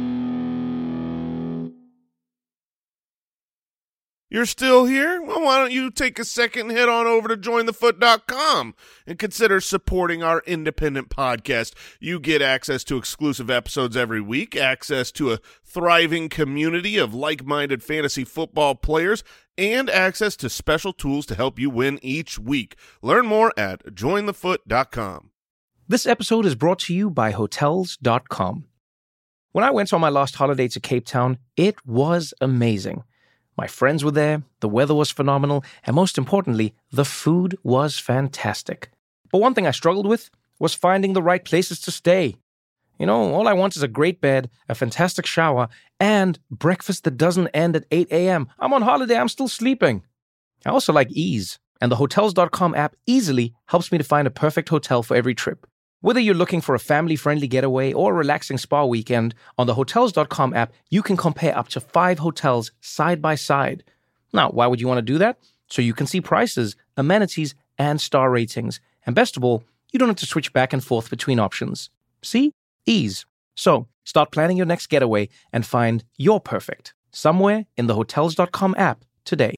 You're still here? Well, why don't you take a second and head on over to jointhefoot.com and consider supporting our independent podcast. You get access to exclusive episodes every week, access to a thriving community of like-minded fantasy football players, and access to special tools to help you win each week. Learn more at jointhefoot.com. This episode is brought to you by Hotels.com. When I went on my last holiday to Cape Town, it was amazing. My friends were there, the weather was phenomenal, and most importantly, the food was fantastic. But one thing I struggled with was finding the right places to stay. All I want is a great bed, a fantastic shower, and breakfast that doesn't end at 8 a.m. I'm on holiday, I'm still sleeping. I also like ease, and the Hotels.com app easily helps me to find a perfect hotel for every trip. Whether you're looking for a family-friendly getaway or a relaxing spa weekend, on the Hotels.com app, you can compare up to 5 hotels side by side. Now, why would you want to do that? So you can see prices, amenities, and star ratings. And best of all, you don't have to switch back and forth between options. See? Ease. So, start planning your next getaway and find your perfect somewhere in the Hotels.com app today.